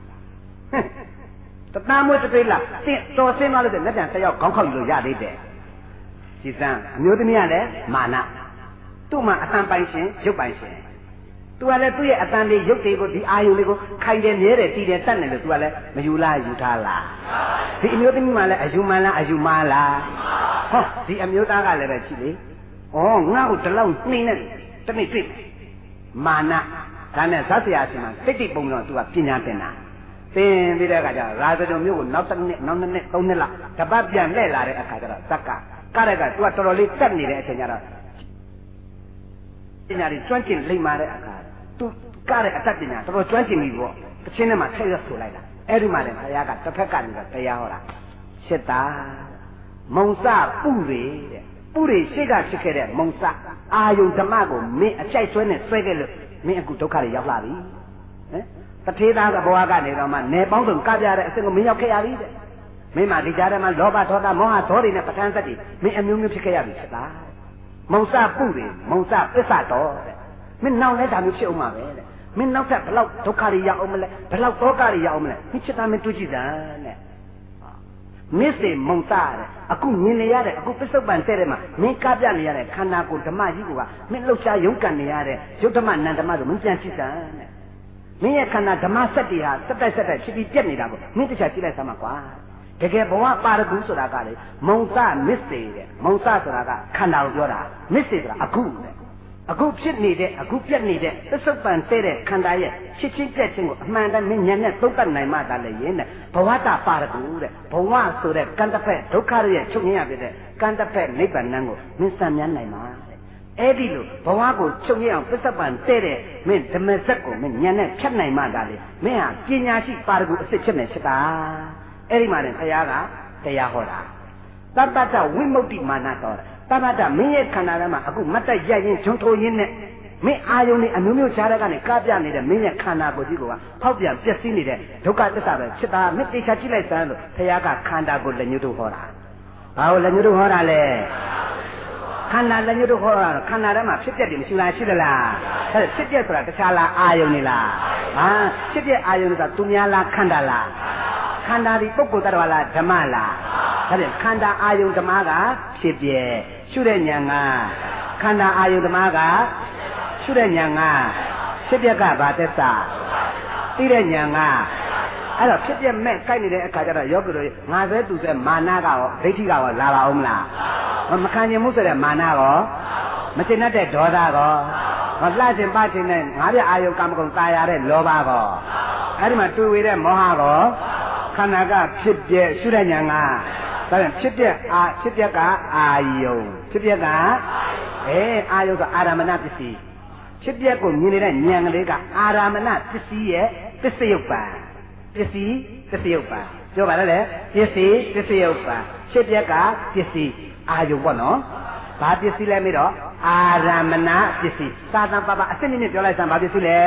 [SPEAKER 2] တသားမွေးတတွေးလှတင်တော်စင်းသွားလို့လက်ပြန်ဆက်ရောက်ခေါင်းခေါက်ယူလို့ရသေးတယ်ဒီစံအမျိုးသမီးကလည်းမာနသူ့မှာအတန်ပိုင်ရှင်ရုပ်ပိုင်ရှင်သူကလည်းသူ့ရဲ့အတန်လေးရုပ်တွေကိုဒီအာယုံလေးကိုခိုင်တယ်မြဲတယ်တည်တယ်တတ်တယ်လို့သူကလည်းမယူလားယူထားလားဒီအမျိုးသမီးမှလည်းအယူမှန်လားအယူမှားလားဟောဒီအမျိုးသားကလည်းပဲရှိလေဩငါ့ကိုဒီလောက်နှိမ့်နေတနေ့တွေ့မာနဒါနဲ့ဇတ်ဆရာရှင်မှာတိတ်တိတ်ပုံတော့သူကပညာသင်တာသင်ပြီးတဲ့အခါကျရာဇဒုံမျိုးကိုနောက်တစ်နှစ်နောက်နှစ်နှစ်သုံးနှစ်လောက်တပတ်ပြန်လှည့်လာတဲ့အခါကျတော့ဇက်ကကတဲ့ကသူကတော်တော်လေးတက်နေတဲ့အချိန်ကျတော့ပညာတွေကျွမ်းကျင်လိမ့်မာတဲ့အခါသူကတဲ့အတတ်ပညာတော်တော်ကျွမ်းကျင်ပြီပေါ့တစ်ချင်းနဲ့မှထည့်ရဆိုလိုက်တာအဲ့ဒီမှာလည်းဘုရားကတစ်ဖက်ကနေတော့တရားဟောတာရှစ်တာမုံစပူတွေတဲ့ပူတွေရှိကဖြစ်ခဲ့တဲ့မုံစအာယုံဓမ္မကိုမင်းအကြိုက်ဆွဲနဲ့ဆွဲခဲ့လို့မင်းအခုဒုက္ခတွေရောက်လာပြီဟမ်တထေးသားကဘဝကနေတော့မှနေပေါင်းစုံကပြတဲ့အစ်ကိုမင်းရောက်ခဲ့ရပြီတဲ့မင်းမဒီကြားထဲမှာလောဘဒေါသမောဟဒေါတွေနဲ့ပဋ္ဌာန်းစက်တွေမင်းအမျိုးမျိုးဖြစ်ခဲ့ရပြီဖြစ်လားမုံစပူတွေမုံစပစ္စတော်တဲ့မင်းနောက်လဲဒါမျိုးဖြစ်အောင်ပါပဲတဲ့မင်းနောက်ထပ်ဘလောက်ဒုက္ခတွေရောက်အောင်မလဲဘလောက်တောကတွေရောက်အောင်မလဲမင်းချစ်တာမင်းတွေးကြည့်စမ်းတဲ့မစ္စေမုံစတဲ့အခုမြင်နေရတဲ့အခုပစ္စုပန်တဲ့တဲ့မှာမင်းကပြနေရတဲ့ခန္ဓာကိုယ်ဓမ္မကြီးကမင်းလှုပ်ရှားရုန်းကန်နေရတဲ့ယုတ်ဓမ္မနန္ဓမ္မဆိုမင်းပြန်ကြည့်စမ်းတဲ့မင်းရဲ့ခန္ဓာဓမ္မစက်တွေဟာစက်တိုက်စက်တိုက်ဖြစ်ပြီးပြက်နေတာကိုမင်းတခြားကြည့်လိုက်စမ်းပါကွာတကယ်ဘဝပါရဂုဆိုတာကလေမုံစမစ္စေတဲ့မုံစဆိုတာကခန္ဓာကိုပြောတာမစ္စေဆိုတာအခုတဲ့အခုဖြစ်နေတဲ့အခုပြက်နေတဲ့သစ္စုပ္ပန်တဲ့တဲ့ခန္ဓာရဲ့ဖြစ်ချင်းပြက်ချင်းကိုအမှန်တမ်းဉာဏ်နဲ့သုံးသပ်နိုင်မှသာလေရင်းတဲ့ဘဝတာပါရဂုတဲ့ဘဝဆိုတဲ့ကံတစ်ဖက်ဒုက္ခရဲ့ချုပ်ငြိမ်းရပြတဲ့ကံတစ်ဖက်နိဗ္ဗာန်ကိုမင်းစံမြန်းနိုင်မှာတဲ့အဲ့ဒီလိုဘဝကိုချုပ်ငြိမ်းအောင်သစ္စုပ္ပန်တဲ့တဲ့မင်းဓမ္မစက်ကိုမင်းဉာဏ်နဲ့ဖြတ်နိုင်မှသာလေမင်းဟာပညာရှိပါရဂုအစစ်ဖြစ်နေဖြစ်တာအဲ့ဒီမှာလည်းဘုရားကတရားဟောတာသတ္တတဝိမု ക്തി မာနတော်တမ္ပတမင်းရဲ့ခန္ဓာထဲမှာအခုမတ်တက်ရက်ရင်ဂျုံထိုးရင်းနဲ့မင်းအာယုန်နဲ့အမျိုးမျိုးခြားတဲ့ကနေကပြနေတဲ့မင်းရဲ့ခန္ဓာကိုယ်ကြီးကဖောက်ပြန်ပျက်စီးနေတဲ့ဒုက္ခသစ္စာပဲဖြစ်တာမင်းတေချာကြည့်လိုက်စမ်းလို့ဘုရားကခန္ဓာကိုလက်ညှိုးတို့ဟောတာဘာလို့လက်ညှိုးတို့ဟောတာလဲခန္ဓာလက်ညှိုးတို့ဟောတာခန္ဓာထဲမှာဖြစ်ပျက်တယ်မရှိလားရှိသလားအဲ့ဖြစ်ပျက်ဆိုတာတခြားလားအာယုန်နေလားဟာဖြစ်ပျက်အာယုန်ဆိုတာသူများလားခန္ဓာလားခန္ဓာဒီပုဂ္ဂိုလ်တ attva လားဓမ္မလားဒါဖြင့်ခန္ဓာအာယုန်ဓမ္မကဖြစ်ပျက်ရှုတဲ့ဉာဏ်ကခန္ဓာအာယုန်ဓမ္မကရှုတဲ့ဉာဏ်ကဖြစ်ပျက်ကဘာသက်သာသိတဲ့ဉာဏ်ကအဲ့တော့ဖြစ်ပျက်မဲ့ကြိုက်နေတဲ့အခါကျတော့ယောဂီတို့ငါပဲသူပဲမာနကရောဒိဋ္ဌိကရောလာပါအောင်မလားမခံကျင်မှုဆိုတဲ့မာနရောမရှင်းတဲ့ဒေါသရောမလှခြင်းပခြင်းနဲ့ငါပြအာယုန်ကာမဂုဏ်ตายရတဲ့လောဘရောအဲ့ဒီမှာတွေ့ဝေတဲ့မောဟရောခန္ဓာကဖြစ်ပျက်ရှုတဲ့ဉာဏ်ကဒါပြန်ဖြစ်ပျက်အာဖြစ်ပျက်ကအာယုံဖြစ်ပျက်ကအဲအာယုံဆိုအာရမဏပစ္စည်းဖြစ်ပျက်ကိုမြင်နေတဲ့ဉာဏ်ကလေးကအာရမဏပစ္စည်းရဲ့ပစ္စယုပ္ပံပစ္စည်းပစ္စယုပ္ပံပြောပါလေပစ္စည်းပစ္စယုပ္ပံဖြစ်ပျက်ကပစ္စည်းအာယုံပေါ့နော်ဘာပစ္စည်းလဲမေးတော့အာရမဏပစ္စည်းသာသံပပအစစ်နည်းပြောလိုက်စမ်းဘာပစ္စည်းလဲ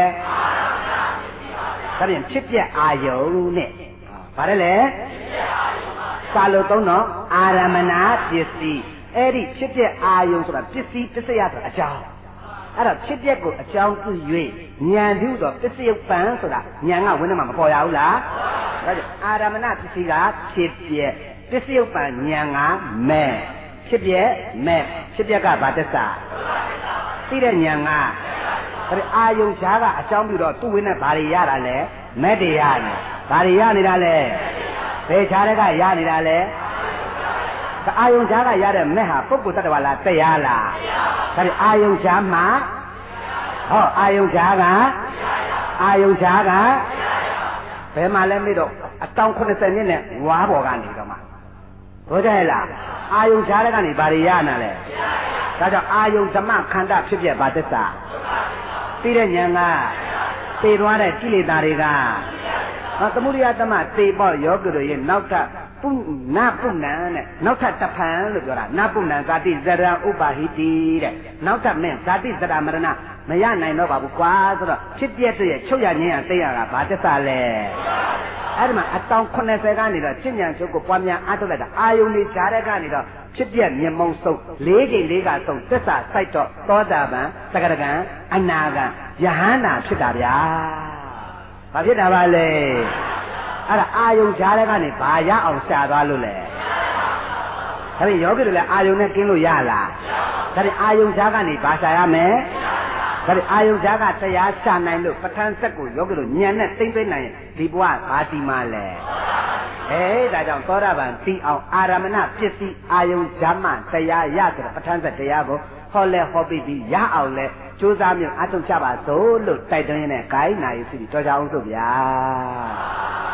[SPEAKER 2] ဒါပြန်ဖြစ်ပျက်အာယုံနဲ့ဘာလဲလဲစာလို့သုံးတော့အာရမဏပစ္စည်းအဲ့ဒီဖြစ်ပျက်အာယုံဆိုတာပစ္စည်းပစ္စယဆိုတာအကြောင်းအဲ့တော့ဖြစ်ပျက်ကိုအကြောင်းပြု၍ဉာဏ်ပြုတော့ပစ္စယုပ္ပံဆိုတာဉာဏ်ကဝင်နေမှာမပေါ်ရဘူးလားဒါကြောင့်အာရမဏပစ္စည်းကဖြစ်ပျက်ပစ္စယုပ္ပံဉာဏ်ကမဲ့ဖြစ်ပျက်မဲ့ဖြစ်ပျက်ကဘာတစ္ဆာသိတဲ့ဉာဏ်ကဒါအာယုံခြားကအကြောင်းပြုတော့သူ့ဝင်နဲ့ဘာတွေရတာလဲမဲ့တွေရတယ်ဘာတွေရနေတာလဲဘယ်ခြားတဲ့ကရနေတာလဲအာယုံခြားကရတဲ့မဲ့ဟာပုဂ္ဂိုလ်တ attva လားတရားလားဒါပြီးအာယုံခြားမှာဟောအာယုံခြားကအာယုံခြားကဘယ်မှာလဲမေးတော့အတောင်80နှစ်နဲ့ဝါပေါ်ကနေတော့မှဟုတ်ကြရဲ့လားအာယုံခြားတဲ့ကနေဘာတွေရနာလဲဒါကြောင့်အာယုံဓမ္မခန္ဓာဖြစ်ဖြစ်ဘာသစ္စာသိတဲ့ဉာဏ်ကသိသွားတဲ့ကိလေသာတွေကဟောသမုဒိယသမသေပေါ့ယောဂီတို့ရဲ့နောက်ထပ်ပုနာပုဏ္ဏနဲ့နောက်ထပ်တဖန်လို့ပြောတာနာပုဏ္ဏဇာတိဇရံဥပါဟိတိတဲ့နောက်ထပ်မင်းဇာတိဇရမရဏမရနိုင်တော့ပါဘူးကွာဆိုတော့ဖြစ်ပြတဲ့ချုပ်ရခြင်းရသိရတာဘာတစ္ဆာလဲအဲ့ဒီမှာအတောင်80ကနေတော့ကျင့်ကြံချုပ်ကိုပွားများအားထုတ်လိုက်တာအာယုန်လေးကြားတဲ့ကနေတော့ဖြစ်ပြမျက်မှောင်ဆုံးလေးချိန်လေးကဆုံးသစ္စာစိုက်တော့သောတာပန်သက္ကရကံအနာကံယဟန္တာဖြစ်တာဗျာဘာဖြစ်တာပါလဲအဲ့ဒါအာယုံကြားတဲ့ကနေဘာရအောင်ရှာသွားလို့လဲဒါဖြင့်ယောဂီတွေလည်းအာယုံနဲ့กินလို့ရလားဒါဖြင့်အာယုံကြားကနေဘာရှာရမလဲဒါဖြင့်အာယုံကြားကတရားရှာနိုင်လို့ပဋ္ဌာန်းဆက်ကိုယောဂီတို့ဉာဏ်နဲ့သိမ့်သိမ့်နိုင်ရင်ဒီဘဝဘာတီမှလဲအေးဒါကြောင့်သောတာပန်သိအောင်အာရမဏပစ္စည်းအာယုံကြားမှတရားရဆိုတဲ့ပဋ္ဌာန်းဆက်တရားကိုဟောလဲဟောပြီးပြီးရအောင်လဲကြိုးစားမြတ်အထုတ်ကြပါစို့လို့တိုက်တွန်းရင်းနဲ့ဂိုင်းနာရီစီတော်ကြအောင်စို့ဗျာ